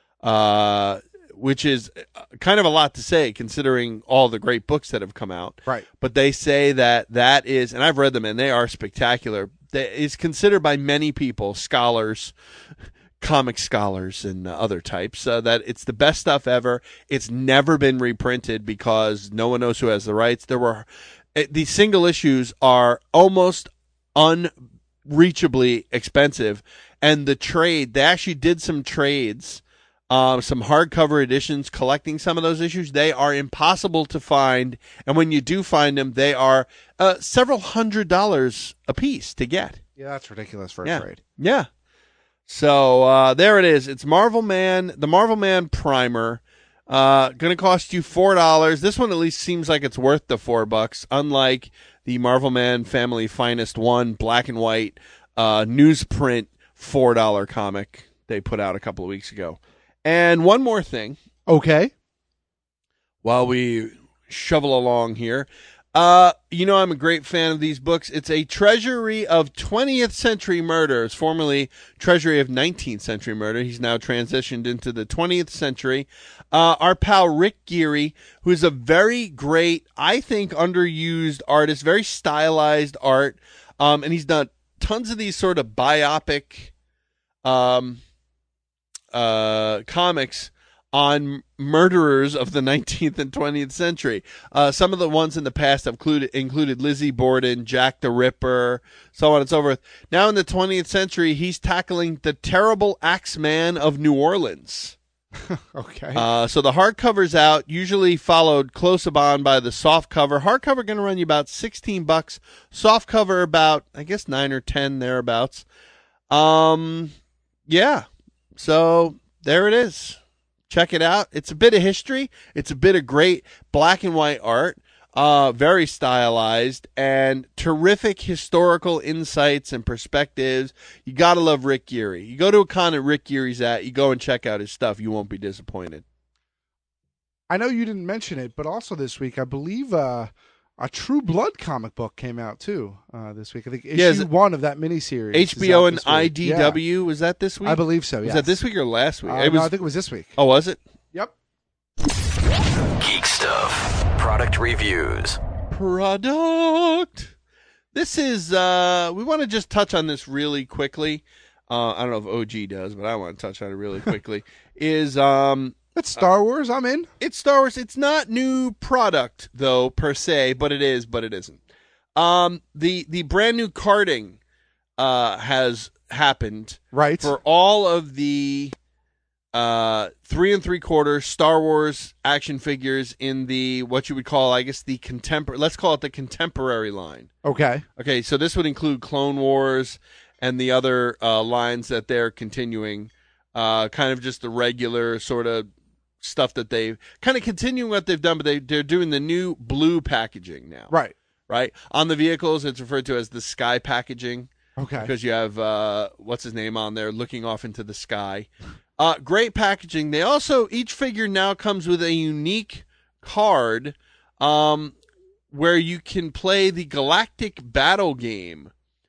Which is kind of a lot to say considering all the great books that have come out. Right. But they say that is, and I've read them and they are spectacular, that is considered by many people, scholars, comic scholars and other types, that it's the best stuff ever. It's never been reprinted because no one knows who has the rights. These single issues are almost unreachably expensive, and they actually did some trades, some hardcover editions collecting some of those issues. They are impossible to find, and when you do find them, they are several $100s a piece to get. Yeah, that's ridiculous for a trade. Yeah. So there it is. It's Marvel Man, the Marvel Man primer. Going to cost you $4. This one at least seems like it's worth the $4, unlike the Marvel Man Family Finest 1 black and white newsprint $4 comic they put out a couple of weeks ago. And one more thing. Okay. While we shovel along here. I'm a great fan of these books. It's a treasury of 20th century murders, formerly treasury of 19th century murder. He's now transitioned into the 20th century. Our pal Rick Geary, who is a very great, I think, underused artist, very stylized art. And he's done tons of these sort of biopic comics on murderers of the 19th and 20th century. Some of the ones in the past have included Lizzie Borden, Jack the Ripper, so on and so forth. Now in the 20th century, he's tackling the terrible Axeman of New Orleans. Okay. So the hardcover's out, usually followed close upon by the soft cover. Hardcover going to run you about $16. Soft cover about, I guess, 9 or 10 thereabouts. Yeah. So there it is. Check it out. It's a bit of history. It's a bit of great black and white art. Very stylized and terrific historical insights and perspectives. You got to love Rick Geary. You go to a con that Rick Geary's at, you go and check out his stuff. You won't be disappointed. I know you didn't mention it, but also this week, I believe a True Blood comic book came out too this week. I think issue 1 of that miniseries. HBO and IDW, was that this week? I believe so, yes. Was that this week or last week? No, I think it was this week. Oh, was it? Yep. Geek Stuff. Product reviews. Product. This is, we want to just touch on this really quickly. I don't know if OG does, but I want to touch on it really quickly. It's Star Wars. I'm in. It's Star Wars. It's not new product, though, per se, but it is, but it isn't. The brand new carding has happened. Right. For all of the 3 3/4 Star Wars action figures in the, what you would call, I guess, the contemporary, let's call it the contemporary line. Okay. Okay, so this would include Clone Wars and the other lines that they're continuing, kind of just the regular sort of stuff that they've kind of continuing what they've done, but they're doing the new blue packaging now. Right. On the vehicles, it's referred to as the sky packaging. Okay. Because you have, what's his name on there, looking off into the sky. Great packaging. They also, each figure now comes with a unique card where you can play the Galactic Battle game.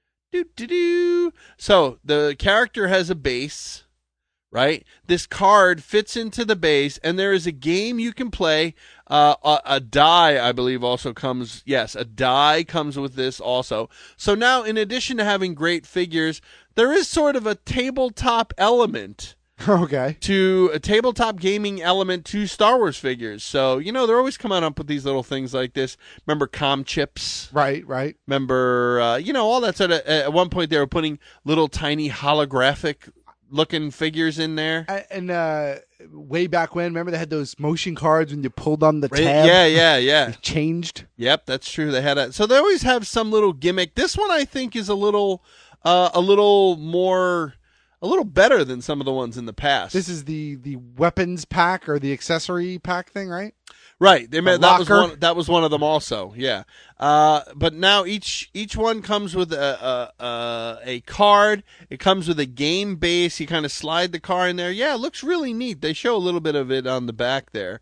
So the character has a base, right? This card fits into the base, and there is a game you can play. A die, I believe, also comes. Yes, a die comes with this also. So now, in addition to having great figures, there is sort of a tabletop element. Okay. To a tabletop gaming element to Star Wars figures. So, they're always coming up with these little things like this. Remember comm chips? Right. Remember, all that sort of, at one point they were putting little tiny holographic looking figures in there. And way back when, remember they had those motion cards when you pulled on the tab? Yeah. It changed. Yep, that's true. They had so they always have some little gimmick. This one I think is a little better than some of the ones in the past. This is the weapons pack or the accessory pack thing, right? Right. That was one of them also. Yeah. But now each one comes with a card. It comes with a game base. You kind of slide the card in there. Yeah, it looks really neat. They show a little bit of it on the back there.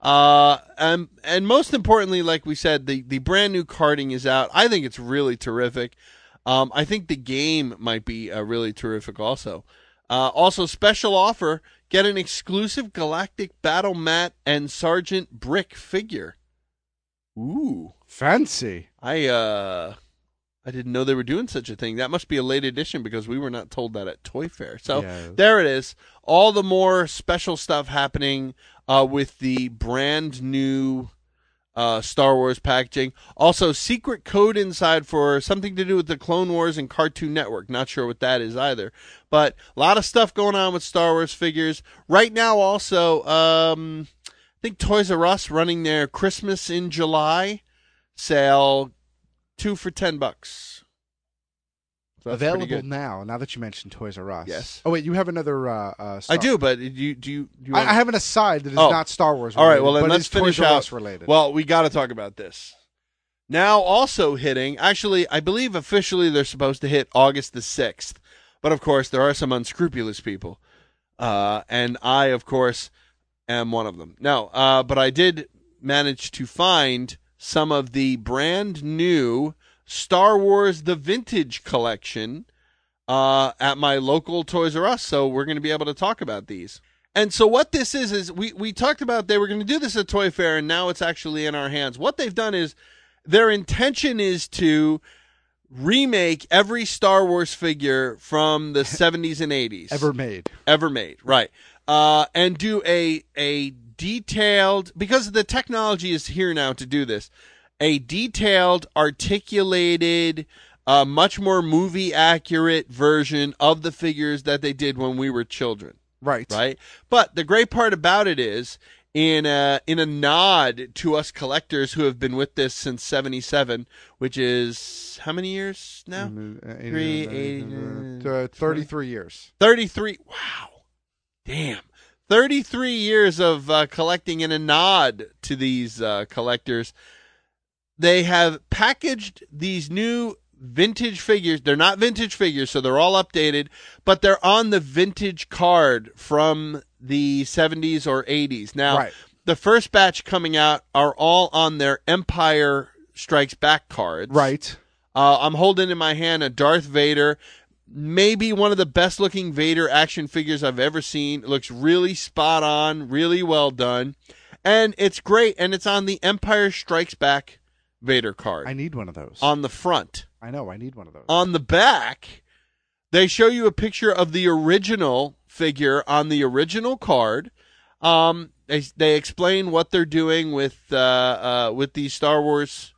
And most importantly, like we said, the brand new carding is out. I think it's really terrific. I think the game might be really terrific also. Also, special offer, get an exclusive Galactic Battle Mat and Sergeant Brick figure. Ooh. Fancy. I didn't know they were doing such a thing. That must be a late edition because we were not told that at Toy Fair. So There it is. All the more special stuff happening with the brand new Star Wars packaging. Also, secret code inside for something to do with the Clone Wars and Cartoon Network. Not sure what that is either. But a lot of stuff going on with Star Wars figures. Right now also, I think Toys R Us running their Christmas in July sale, 2 for $10. So available now that you mentioned Toys R Us. Yes. Oh, wait, you have another I do, but do you I have an aside that is not Star Wars related. All right, well, then let's finish Toys R out. Us related. Well, we got to talk about this. Now also hitting, actually, I believe officially they're supposed to hit August the 6th. But, of course, there are some unscrupulous people. And I, of course, am one of them. No, but I did manage to find some of the brand new Star Wars The Vintage Collection at my local Toys R Us, so we're going to be able to talk about these. And so what this is we talked about they were going to do this at Toy Fair, and now it's actually in our hands. What they've done is their intention is to remake every Star Wars figure from the 70s and 80s. Ever made, right. and do a detailed, because the technology is here now to do this, a detailed, articulated, much more movie accurate version of the figures that they did when we were children. Right. Right. But the great part about it is, in a nod to us collectors who have been with this since '77, which is how many years now? 33 years. 33. Wow. Damn. 33 years of collecting, in a nod to these collectors. They have packaged these new vintage figures. They're not vintage figures, so they're all updated, but they're on the vintage card from the 70s or 80s. Now, the first batch coming out are all on their Empire Strikes Back cards. Right. I'm holding in my hand a Darth Vader, maybe one of the best looking Vader action figures I've ever seen. It looks really spot on, really well done, and it's great, and it's on the Empire Strikes Back Vader card. I need one of those. On the front. I know, I need one of those. On the back, they show you a picture of the original figure on the original card. They explain what they're doing with these Star Wars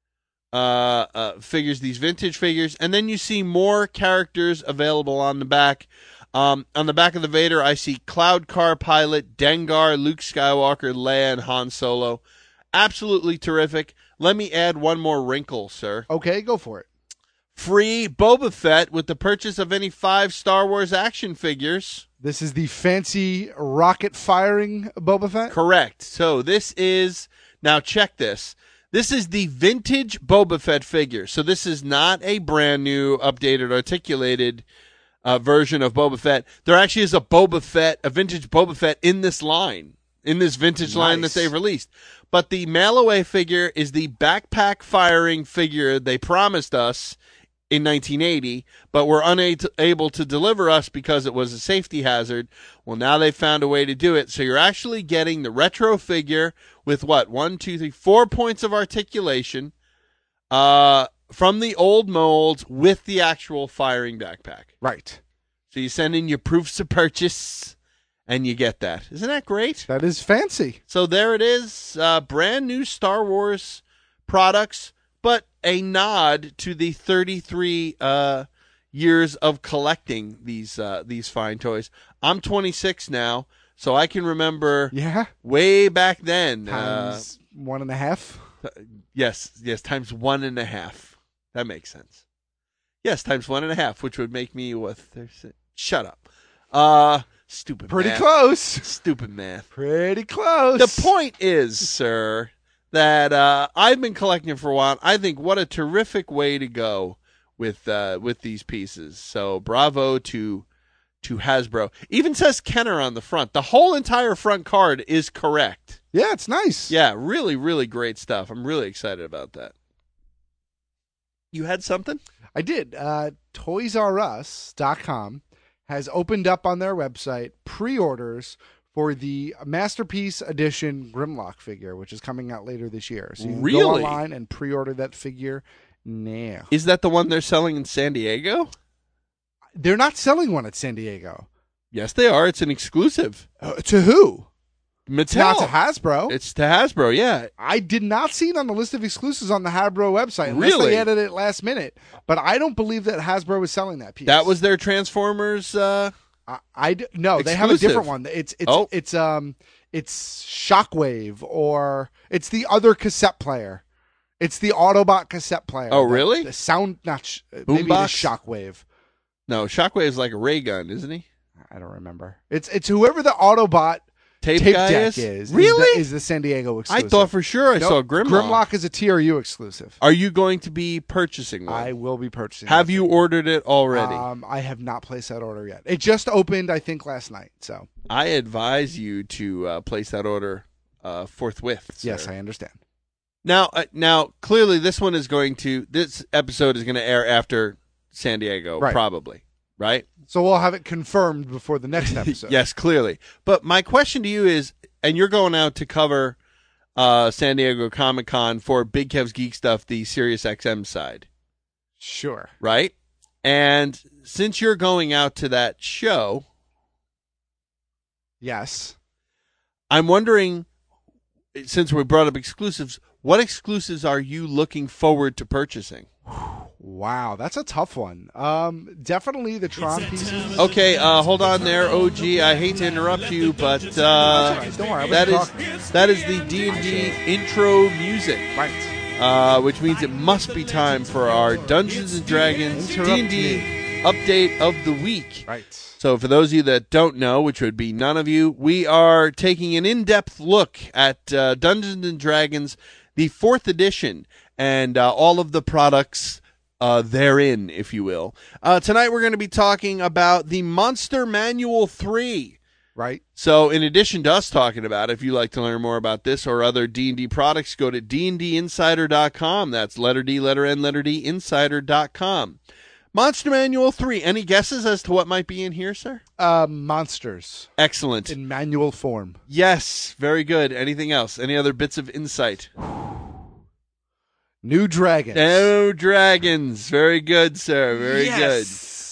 figures, these vintage figures, and then you see more characters available on the back. On the back of the Vader, I see Cloud Car Pilot, Dengar, Luke Skywalker, Leia, and Han Solo. Absolutely terrific. Let me add one more wrinkle, sir. Okay, go for it. Free Boba Fett with the purchase of any 5 Star Wars action figures. This is the fancy rocket firing Boba Fett? Correct. So this is, now check this. This is the vintage Boba Fett figure. So this is not a brand new, updated, articulated version of Boba Fett. There actually is a vintage Boba Fett in this line, in this vintage line that they've released. But the mail-away figure is the backpack firing figure they promised us in 1980, but were unable to deliver us because it was a safety hazard. Well, now they found a way to do it. So you're actually getting the retro figure with what? 4 points of articulation from the old molds with the actual firing backpack. Right. So you send in your proofs of purchase, and you get that. Isn't that great? That is fancy. So there it is. Brand new Star Wars products, but a nod to the 33 years of collecting these fine toys. I'm 26 now, so I can remember way back then. Times 1.5? Yes, times 1.5. That makes sense. Yes, times 1.5, which would make me what? Shut up. Stupid Pretty math. close. Stupid math. Pretty close. The point is, sir, that I've been collecting for a while. I think what a terrific way to go with these pieces. So bravo to Hasbro. Even says Kenner on the front. The whole entire front card is correct. Yeah, it's nice. Yeah, really, really great stuff. I'm really excited about that. You had something? I did. ToysRUs.com has opened up on their website pre-orders for the Masterpiece Edition Grimlock figure, which is coming out later this year. So you can go online and pre-order that figure now. Is that the one they're selling in San Diego? They're not selling one at San Diego. Yes, they are. It's an exclusive. To who? Mattel. Not to Hasbro. It's to Hasbro, yeah. I did not see it on the list of exclusives on the Hasbro website. Unless they added it last minute. But I don't believe that Hasbro was selling that piece. That was their Transformers no, exclusive. They have a different one. It's Shockwave, or it's the other cassette player. It's the Autobot cassette player. Oh, really? The sound, maybe the Shockwave. No, Shockwave's like a ray gun, isn't he? I don't remember. It's whoever the Autobot tape deck is. Really? Is the San Diego exclusive. I thought for sure I saw Grimlock. Grimlock is a TRU exclusive. Are you going to be purchasing one? I will be purchasing Have you ordered it already? I have not placed that order yet. It just opened, I think, last night. So I advise you to place that order forthwith, sir. Yes, I understand. Now, clearly this episode is going to air after San Diego, probably, right? So we'll have it confirmed before the next episode. Yes, clearly. But my question to you is, and you're going out to cover San Diego Comic-Con for Big Kev's Geek Stuff, the Sirius XM side. Sure. Right? And since you're going out to that show, Yes. I'm wondering, since we brought up exclusives, what exclusives are you looking forward to purchasing? Wow, that's a tough one. Definitely the Tron pieces. Okay, hold on there, OG. I hate to interrupt you, but Don't worry, that is the D&D intro music, right? Which means it must be time for our Dungeons and Dragons D&D update of the week. Right. So for those of you that don't know, which would be none of you, we are taking an in-depth look at Dungeons and Dragons, the 4th edition, and all of the products therein, if you will. Tonight we're going to be talking about the Monster Manual 3. Right. So in addition to us talking about it, if you'd like to learn more about this or other D&D products, go to dndinsider.com. That's letter D, letter N, letter D, insider.com. Monster Manual 3. Any guesses as to what might be in here, sir? Monsters. Excellent. In manual form. Yes, very good. Anything else? Any other bits of insight? New dragons. New dragons. Very good, sir. Very good.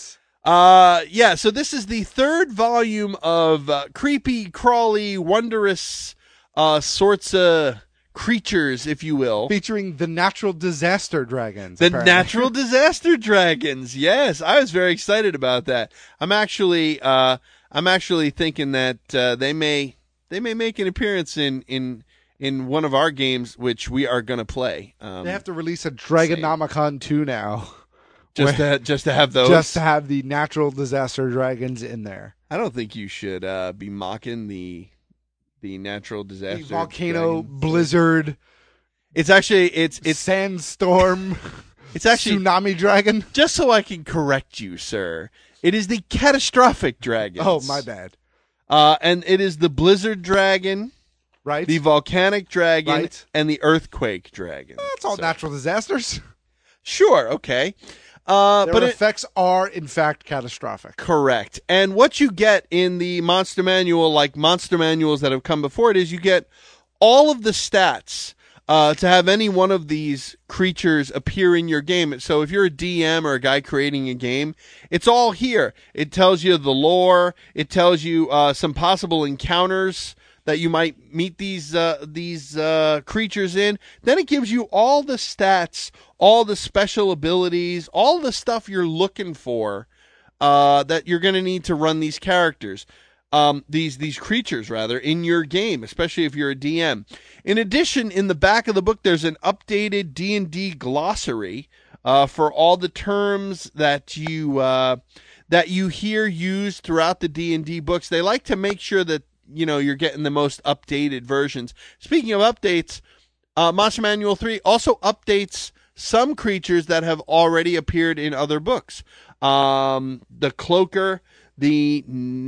Yeah, so this is the 3rd volume of creepy, crawly, wondrous sorts of creatures, if you will. Featuring the natural disaster dragons. The apparently. natural disaster dragons. Yes, I was very excited about that. I'm actually thinking that they may make an appearance in one of our games, which we are going to play. They have to release a Dragonomicon 2 now. Just to have those? Just to have the natural disaster dragons in there. I don't think you should be mocking the natural disaster. The volcano, dragons. blizzard. It's actually, it's sandstorm. It's actually tsunami dragon. Just so I can correct you, sir. It is the catastrophic dragons. Oh, my bad. And it is the blizzard dragon. Right. The volcanic dragon. Right. And the earthquake dragon. That's all natural disasters. Sure. Okay. Their effects are, in fact, catastrophic. Correct. And what you get in the Monster Manual, like Monster Manuals that have come before it, is you get all of the stats to have any one of these creatures appear in your game. So if you're a DM or a guy creating a game, it's all here. It tells you the lore. It tells you some possible encounters that you might meet these creatures in. Then it gives you all the stats, all the special abilities, all the stuff you're looking for that you're going to need to run these characters, these creatures rather, in your game, especially if you're a DM. In addition, in the back of the book, there's an updated D&D glossary for all the terms that you hear used throughout the D&D books. They like to make sure that you're getting the most updated versions. Speaking of updates, Monster Manual 3 also updates some creatures that have already appeared in other books. The Cloaker, the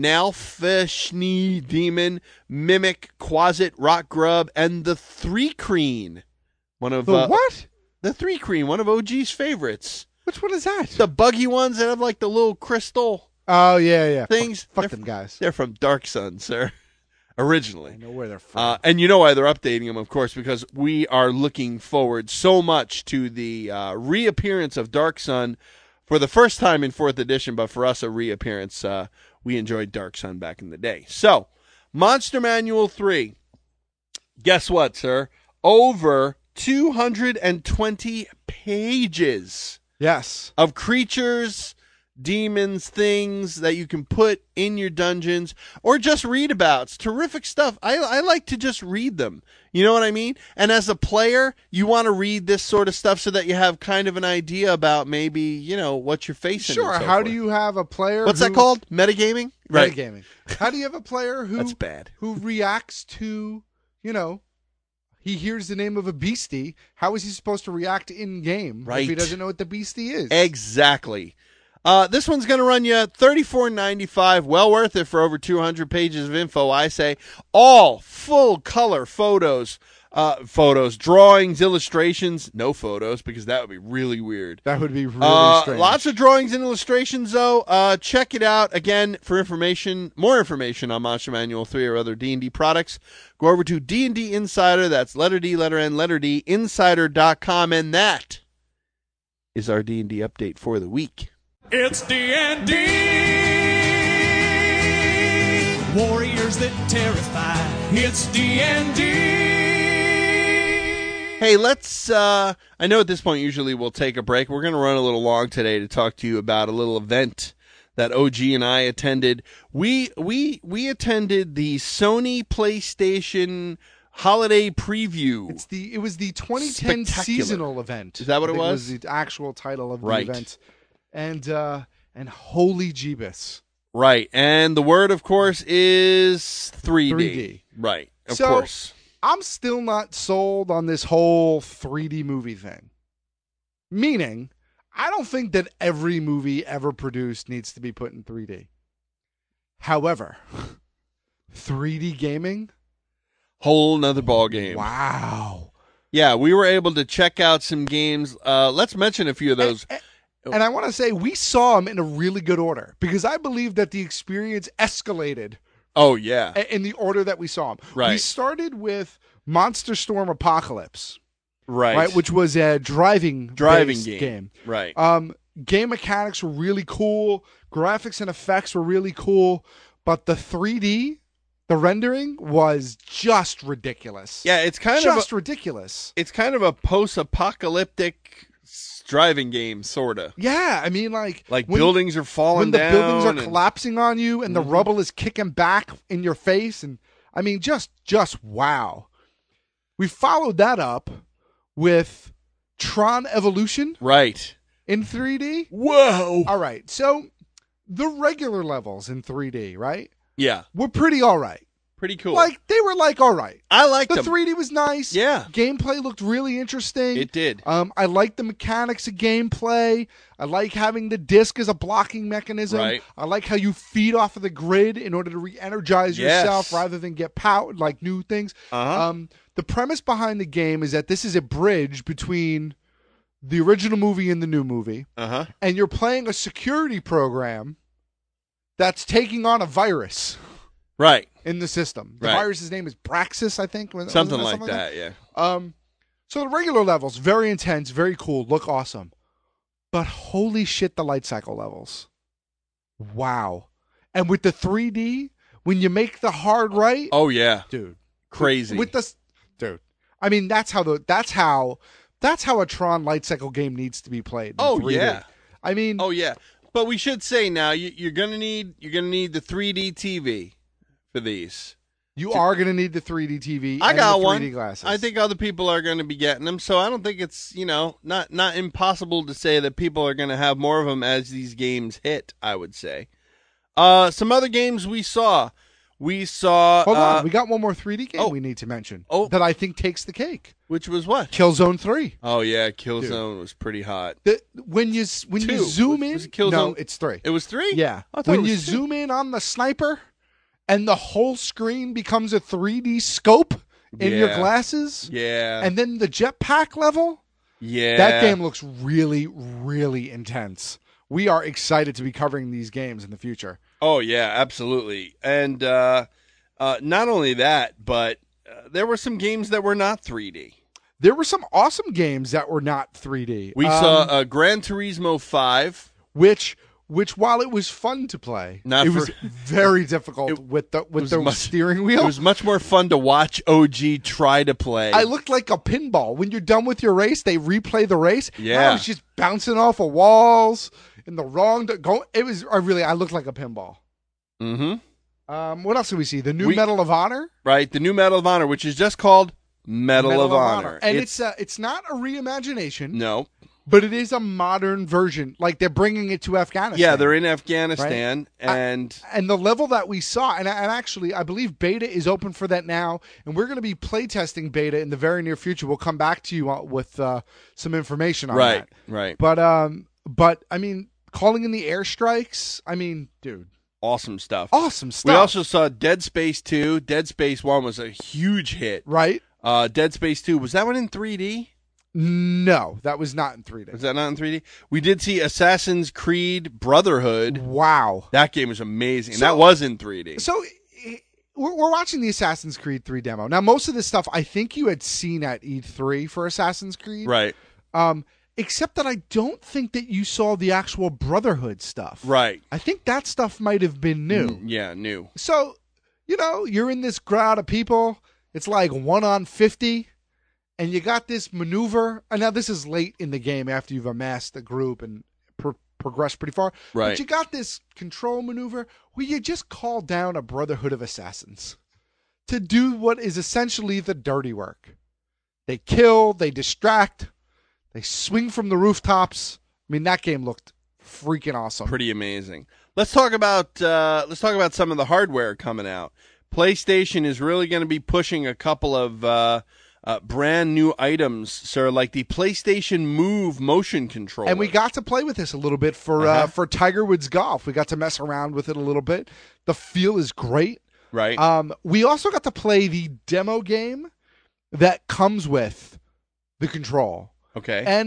Nalfashni Demon, Mimic, Quasit, Rock Grub, and the Threekreen. One of what? The Threekreen, one of OG's favorites. Which one is that? The buggy ones that have like the little crystal. Oh yeah. Things. Fuck them guys. They're from Dark Sun, sir. Originally. I know where they're from. And you know why they're updating them, of course, because we are looking forward so much to the reappearance of Dark Sun for the first time in 4th edition, but for us, a reappearance. We enjoyed Dark Sun back in the day. So, Monster Manual 3. Guess what, sir? Over 220 pages. Yes. Of creatures, demons, things that you can put in your dungeons or just read about. It's terrific stuff. I like to just read them. You know what I mean? And as a player, you want to read this sort of stuff so that you have kind of an idea about maybe, what you're facing. Sure. And so How forth. do you have a player What's that called? Metagaming? Right. Metagaming. How do you have a player who That's bad. Who reacts to, he hears the name of a beastie. How is he supposed to react in game if he doesn't know what the beastie is? Exactly. This one's going to run you $34.95. Well worth it for over 200 pages of info, I say. All full color photos, drawings, illustrations. No photos, because that would be really weird. That would be really strange. Lots of drawings and illustrations, though. Check it out. Again, for more information on Monster Manual 3 or other D&D products, go over to D&D Insider. That's letter D, letter N, letter D, insider.com. And that is our D&D update for the week. It's D&D warriors that terrify. It's D&D. Hey, let's, I know at this point usually we'll take a break. We're going to run a little long today to talk to you about a little event that OG and I attended. We attended the Sony PlayStation holiday preview. It was the 2010 seasonal event. Is that what it was? It was the actual title of the Right. event. And holy Jeebus. Right. And the word, of course, is 3D. Right. Of course. I'm still not sold on this whole 3D movie thing. Meaning, I don't think that every movie ever produced needs to be put in 3D. However, 3D gaming? Whole nother ball game. Wow. Yeah, we were able to check out some games. Let's mention a few of those. And I want to say we saw them in a really good order because I believe that the experience escalated. Oh, yeah. In the order that we saw them. Right. We started with Monster Storm Apocalypse. Right. Which was a driving game. Right. Game mechanics were really cool. Graphics and effects were really cool. But the 3D, the rendering was just ridiculous. Yeah, it's kind of just ridiculous. It's kind of a post-apocalyptic driving game, sort of. Yeah, I mean, like buildings are falling down. When the buildings are and collapsing on you and the rubble is kicking back in your face. And I mean, just wow. We followed that up with Tron Evolution. Right. In 3D. Whoa. All right. So the regular levels in 3D, right? Yeah. Were pretty all right. Pretty cool. Like, they were like, all right. I liked them. them. The 3D was nice. Yeah. Gameplay looked really interesting. It did. I like the mechanics of gameplay. I like having the disc as a blocking mechanism. Right. I like how you feed off of the grid in order to re-energize yourself rather than get powered like new things. The premise behind the game is that this is a bridge between the original movie and the new movie. And you're playing a security program that's taking on a virus. Right. In the system. The right. virus's name is Braxis, I think. Something like that, yeah. So the regular levels, very intense, very cool, look awesome. But holy shit, the light cycle levels. Wow. And with the 3D, when you make the hard right. Oh, yeah. Dude. Crazy. Dude. I mean, that's how a Tron light cycle game needs to be played. Oh, 3D. yeah. I mean. Oh, yeah. But we should say now, you're gonna need the 3D TV for these. You are going to need the 3D TV. I got the 3D one. Glasses. I think other people are going to be getting them, so I don't think it's not impossible to say that people are going to have more of them as these games hit. I would say. Some other games we saw. Hold on, we got one more 3D game we need to mention. That I think takes the cake. Which was what? Killzone 3. Oh yeah, Killzone was pretty hot. When you zoom in, was it Killzone? No, it's 3. It was 3. Yeah. When you zoom in on the sniper, and the whole screen becomes a 3D scope in your glasses. Yeah. And then the jetpack level. Yeah. That game looks really, really intense. We are excited to be covering these games in the future. Oh, yeah, absolutely. And not only that, but there were some games that were not 3D. There were some awesome games that were not 3D. We saw Gran Turismo 5. Which, while it was fun to play, was very difficult with the steering wheel. It was much more fun to watch OG try to play. I looked like a pinball. When you're done with your race, they replay the race. Yeah. I was just bouncing off of walls in the wrong. I looked like a pinball. Mm-hmm. What else did we see? The new Medal of Honor. Right, the new Medal of Honor, which is just called Medal of Honor. And it's not a reimagination. No. But it is a modern version. Like, they're bringing it to Afghanistan. Yeah, they're in Afghanistan. Right? And the level that we saw, and actually, I believe beta is open for that now, and we're going to be playtesting beta in the very near future. We'll come back to you with some information on that. Right. But, I mean, calling in the airstrikes, I mean, dude. Awesome stuff. We also saw Dead Space 2. Dead Space 1 was a huge hit. Right. Dead Space 2, was that one in 3D? No, that was not in 3D. Was that not in 3D? We did see Assassin's Creed Brotherhood. Wow. That game was amazing. That was in 3D. So we're watching the Assassin's Creed 3 demo. Now, most of this stuff I think you had seen at E3 for Assassin's Creed. Right. Except that I don't think that you saw the actual Brotherhood stuff. Right. I think that stuff might have been new. Yeah, new. So you're in this crowd of people. It's like 1 on 50, and you got this maneuver. And now this is late in the game after you've amassed the group and progressed pretty far. Right. But you got this control maneuver where you just call down a Brotherhood of Assassins to do what is essentially the dirty work. They kill, they distract, they swing from the rooftops. I mean, that game looked freaking awesome. Pretty amazing. Let's talk about some of the hardware coming out. PlayStation is really going to be pushing a couple of brand new items, sir, like the PlayStation Move motion controller. And we got to play with this a little bit for Tiger Woods Golf. We got to mess around with it a little bit. The feel is great. Right. We also got to play the demo game that comes with the control. Okay. And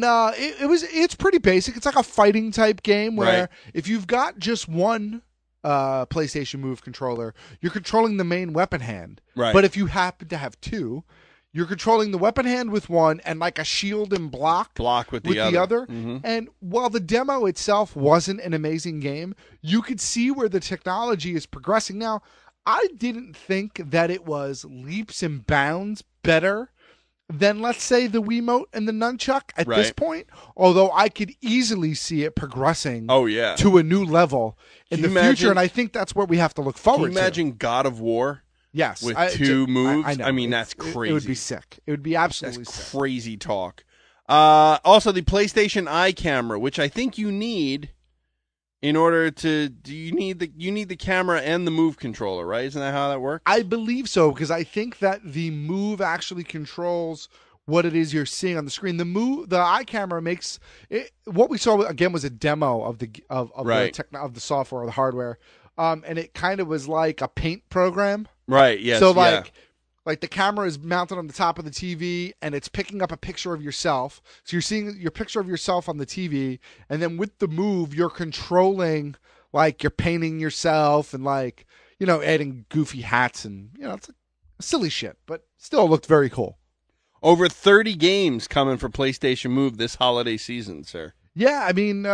it's pretty basic. It's like a fighting type game where if you've got just one PlayStation Move controller, you're controlling the main weapon hand. Right. But if you happen to have two, you're controlling the weapon hand with one and like a shield and block with the other. Mm-hmm. And while the demo itself wasn't an amazing game, you could see where the technology is progressing. Now, I didn't think that it was leaps and bounds better than, let's say, the Wiimote and the Nunchuck at this point, although I could easily see it progressing to a new level in the future, and I think that's what we have to look forward to. Can you imagine God of War? Yes. With two moves? I know. I mean, that's crazy. It would be sick. It would be absolutely sick. sick. Crazy talk. Also, the PlayStation Eye camera, which I think you need in order to you need the camera and the Move controller, right? Isn't that how that works? I believe so, because I think that the Move actually controls what it is you're seeing on the screen. The Eye camera makes it, what we saw again was a demo of the the software or the hardware, and it kind of was like a paint program. Right. Yes. So like the camera is mounted on the top of the TV and it's picking up a picture of yourself. So you're seeing your picture of yourself on the TV, and then with the Move, you're controlling, like you're painting yourself and like, adding goofy hats and, it's like silly shit, but still looked very cool. Over 30 games coming for PlayStation Move this holiday season, sir. Yeah, I mean,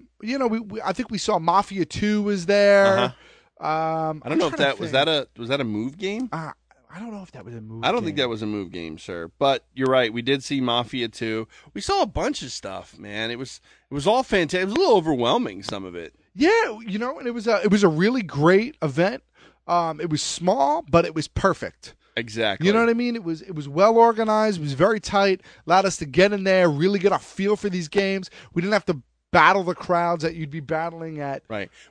I think we saw Mafia 2 was there. I don't know if that was that a Move game? I don't know if that was a Move I don't think that was a Move game, sir. But you're right. We did see Mafia 2. We saw a bunch of stuff, man. It was all fantastic. It was a little overwhelming, some of it. Yeah, and it was a really great event. It was small, but it was perfect. Exactly. You know what I mean? It was well organized. It was very tight. Allowed us to get in there, really get a feel for these games. We didn't have to battle the crowds that you'd be battling at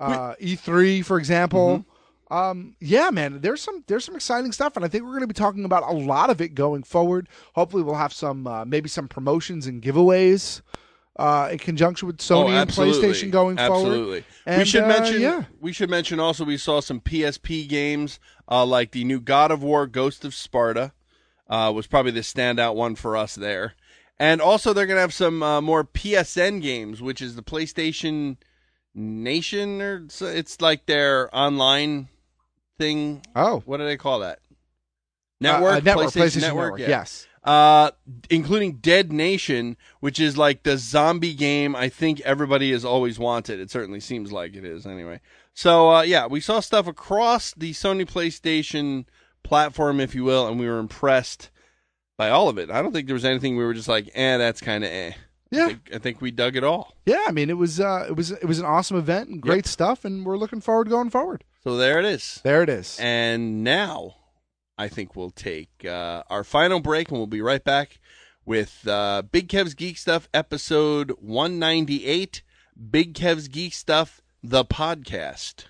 E3, for example. Mm-hmm. Yeah, man, there's some exciting stuff, and I think we're going to be talking about a lot of it going forward. Hopefully, we'll have some maybe some promotions and giveaways in conjunction with Sony and PlayStation going forward. Absolutely. And, we should mention also we saw some PSP games like the new God of War: Ghost of Sparta was probably the standout one for us there, and also they're going to have some more PSN games, which is the PlayStation Nation, or it's like their online thing. Oh, what do they call that? Network, PlayStation Network. Yeah. Yes. Including Dead Nation, which is like the zombie game I think everybody has always wanted. It certainly seems like it is anyway. So, we saw stuff across the Sony PlayStation platform, if you will, and we were impressed by all of it. I don't think there was anything we were just like, that's kind of eh. Yeah. I think we dug it all. Yeah, I mean, it was an awesome event and great stuff, and we're looking forward to going forward. So there it is. There it is. And now I think we'll take our final break, and we'll be right back with Big Kev's Geek Stuff, episode 198, Big Kev's Geek Stuff, the podcast.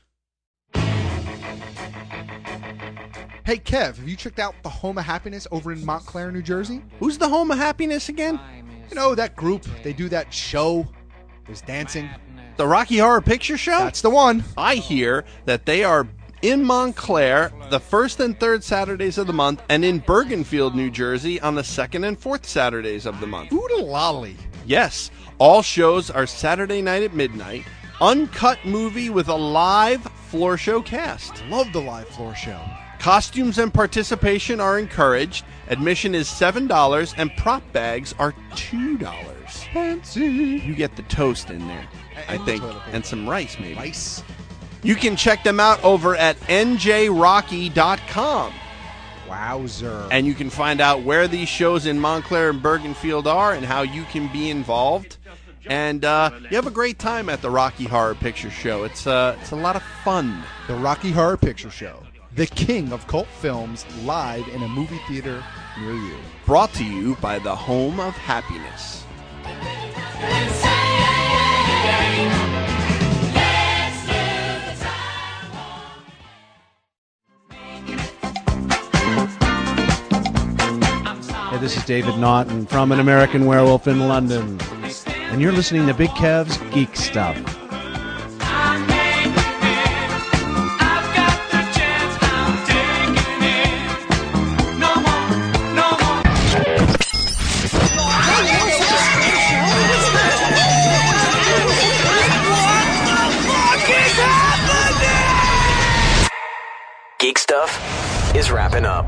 Hey, Kev, have you checked out the Home of Happiness over in Montclair, New Jersey? Who's the Home of Happiness again? That group. They do that show. There's dancing. The Rocky Horror Picture Show? That's the one. I hear that they are in Montclair the first and third Saturdays of the month, and in Bergenfield, New Jersey on the second and fourth Saturdays of the month. Oodalolly. Yes. All shows are Saturday night at midnight. Uncut movie with a live floor show cast. Love the live floor show. Costumes and participation are encouraged. Admission is $7 and prop bags are $2. Fancy. You get the toast in there, I think, and some rice maybe. Rice. You can check them out over at njrocky.com. Wowzer. And you can find out where these shows in Montclair and Bergenfield are and how you can be involved. And you have a great time at the Rocky Horror Picture Show. It's a lot of fun. The Rocky Horror Picture Show, the king of cult films, live in a movie theater near you. Brought to you by the Home of Happiness. Hey, this is David Naughton from An American Werewolf in London, and you're listening to Big Kev's Geek Stuff. Geek Stuff is wrapping up.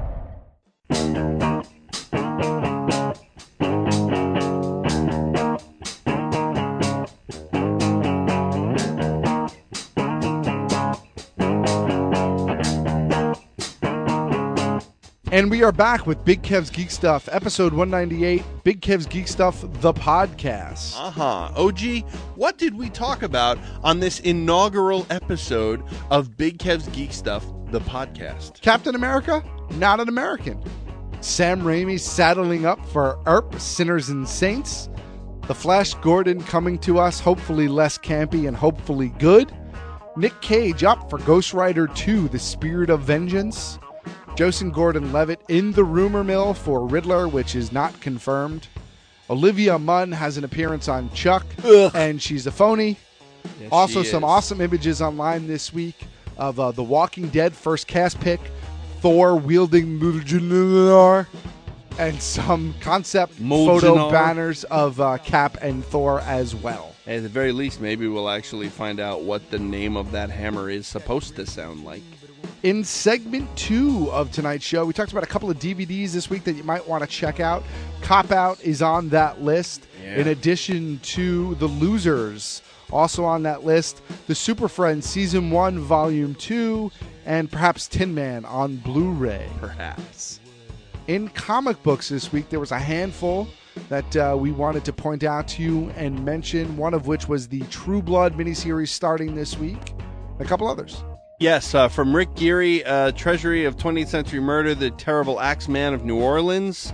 And we are back with Big Kev's Geek Stuff, episode 198, Big Kev's Geek Stuff, the podcast. OG, what did we talk about on this inaugural episode of Big Kev's Geek Stuff, the podcast? Captain America, not an American. Sam Raimi saddling up for Earp, Sinners and Saints. The Flash Gordon coming to us, hopefully less campy and hopefully good. Nick Cage up for Ghost Rider 2, The Spirit of Vengeance. Joseph Gordon-Levitt in the rumor mill for Riddler, which is not confirmed. Olivia Munn has an appearance on Chuck, and she's a phony. Yes, also, she some is. awesome images online this week of The Walking Dead first cast pick, Thor wielding Mjolnir, and some concept photo Mjolnir. banners of Cap and Thor as well. At the very least, maybe we'll actually find out what the name of that hammer is supposed to sound like. In segment 2 of tonight's show, we talked about a couple of DVDs this week that you might want to check out. Cop Out is on that list, in addition to The Losers. Also on that list, The Super Friends Season 1, Volume 2, and perhaps Tin Man on Blu-ray. Perhaps. In comic books this week, there was a handful that we wanted to point out to you and mention, one of which was the True Blood miniseries starting this week, and a couple others. Yes, from Rick Geary, Treasury of 20th Century Murder, The Terrible Axeman of New Orleans,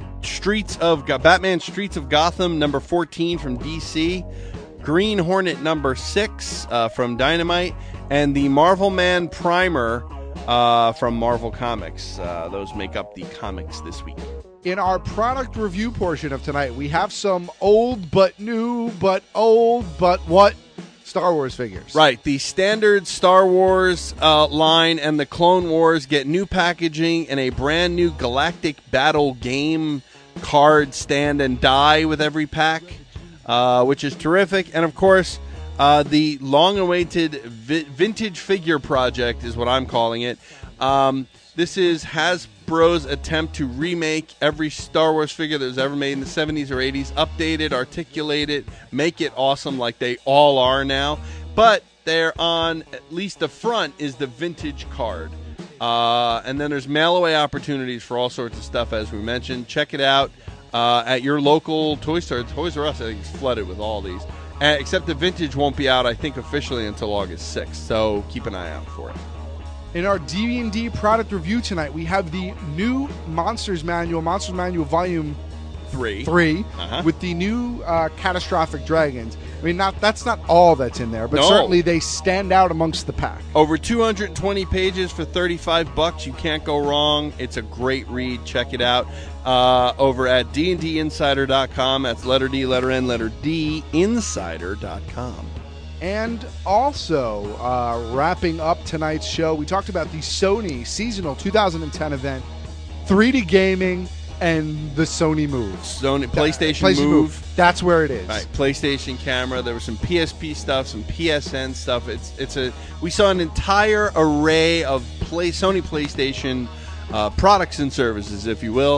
Batman Streets of Gotham, number 14 from DC, Green Hornet, number 6 from Dynamite, and the Marvel Man Primer from Marvel Comics. Those make up the comics this week. In our product review portion of tonight, we have some old but new but old but what Star Wars figures. Right. The standard Star Wars line and the Clone Wars get new packaging and a brand new Galactic Battle game card stand and die with every pack, which is terrific. And, of course, the long-awaited vintage figure project is what I'm calling it. This is Hasbro's attempt to remake every Star Wars figure that was ever made in the 70s or 80s, update it, articulate it, make it awesome like they all are now. But they're on, at least the front, is the vintage card. And then there's mail-away opportunities for all sorts of stuff, as we mentioned. Check it out at your local toy store. Toys R Us, I think, is flooded with all these. Except the vintage won't be out, I think, officially until August 6th. So keep an eye out for it. In our D&D product review tonight, we have the new Monsters Manual Volume 3, with the new Catastrophic Dragons. I mean, that's not all that's in there, but certainly they stand out amongst the pack. Over 220 pages for $35. You can't go wrong. It's a great read. Check it out over at dndinsider.com. That's letter D, letter N, letter D, insider.com. And also, wrapping up tonight's show, we talked about the Sony Seasonal 2010 event, 3D gaming, and the Sony Move. PlayStation Move. That's where it is. Right, PlayStation camera. There was some PSP stuff, some PSN stuff. We saw an entire array of Sony PlayStation products and services, if you will.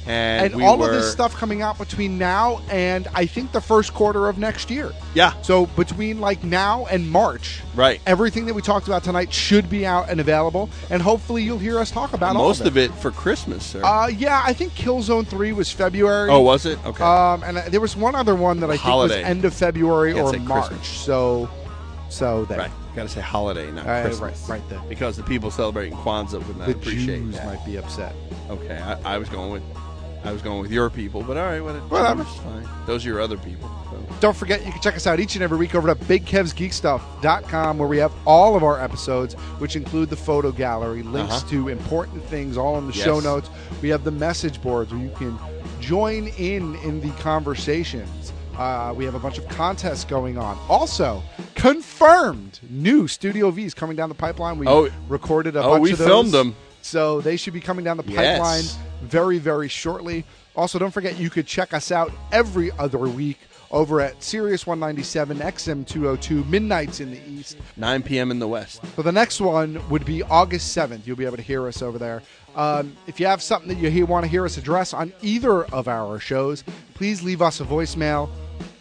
And all of this stuff coming out between now and I think the first quarter of next year. Yeah. So between like now and March, right? Everything that we talked about tonight should be out and available, and hopefully you'll hear us talk about most all of it for Christmas, sir. Yeah, I think Killzone 3 was February. Oh, was it? Okay. And there was one other one that I think was end of February or March. Christmas. So there. Right. Got to say holiday, not Christmas. Right there. Because the people celebrating Kwanzaa would not appreciate Jews that. might be upset. Okay, I was going with your people, but all right, whatever. It's fine. Those are your other people. So. Don't forget, you can check us out each and every week over at BigKevsGeekStuff.com, where we have all of our episodes, which include the photo gallery, links to important things, all in the show notes. We have the message boards where you can join in the conversations. We have a bunch of contests going on. Also, confirmed new Studio Vs coming down the pipeline. We recorded a bunch of those. We filmed them. So they should be coming down the pipeline very, very shortly. Also, don't forget you could check us out every other week over at Sirius 197, XM 202, midnights in the East. 9 p.m. in the West. So the next one would be August 7th. You'll be able to hear us over there. If you have something that you want to hear us address on either of our shows, please leave us a voicemail,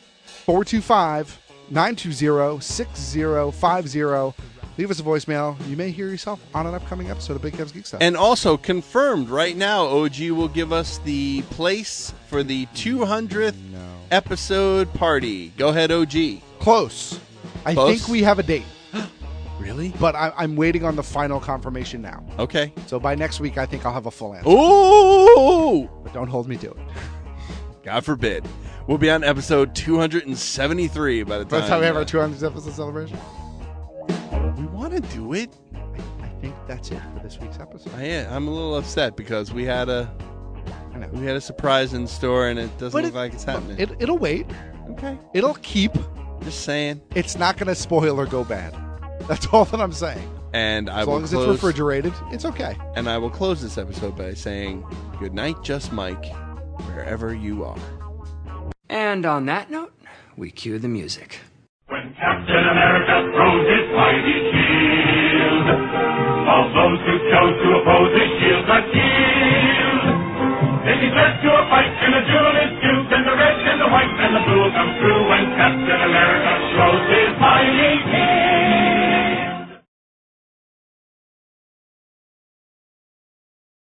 425-920-6050. Leave us a voicemail. You may hear yourself on an upcoming episode of Big Kev's Geek Stuff. And also confirmed right now, OG will give us the place for the 200th episode party. Go ahead, OG. Close. I think we have a date. Really? But I'm waiting on the final confirmation now. Okay. So by next week, I think I'll have a full answer. Ooh! But don't hold me to it. God forbid. We'll be on episode 273 by the time. By the time we have our 200th episode celebration. We want to do it. I think that's it for this week's episode. I'm a little upset because we had a surprise in store and it doesn't look like it's happening. It'll wait. Okay. It'll keep. Just saying. It's not going to spoil or go bad. That's all that I'm saying. And as long as it's refrigerated, it's okay. And I will close this episode by saying, good night, Just Mike, wherever you are. And on that note, we cue the music. When Captain America throws his mighty shield, all those who chose to oppose his shield must yield. If he's led to a fight in a duel,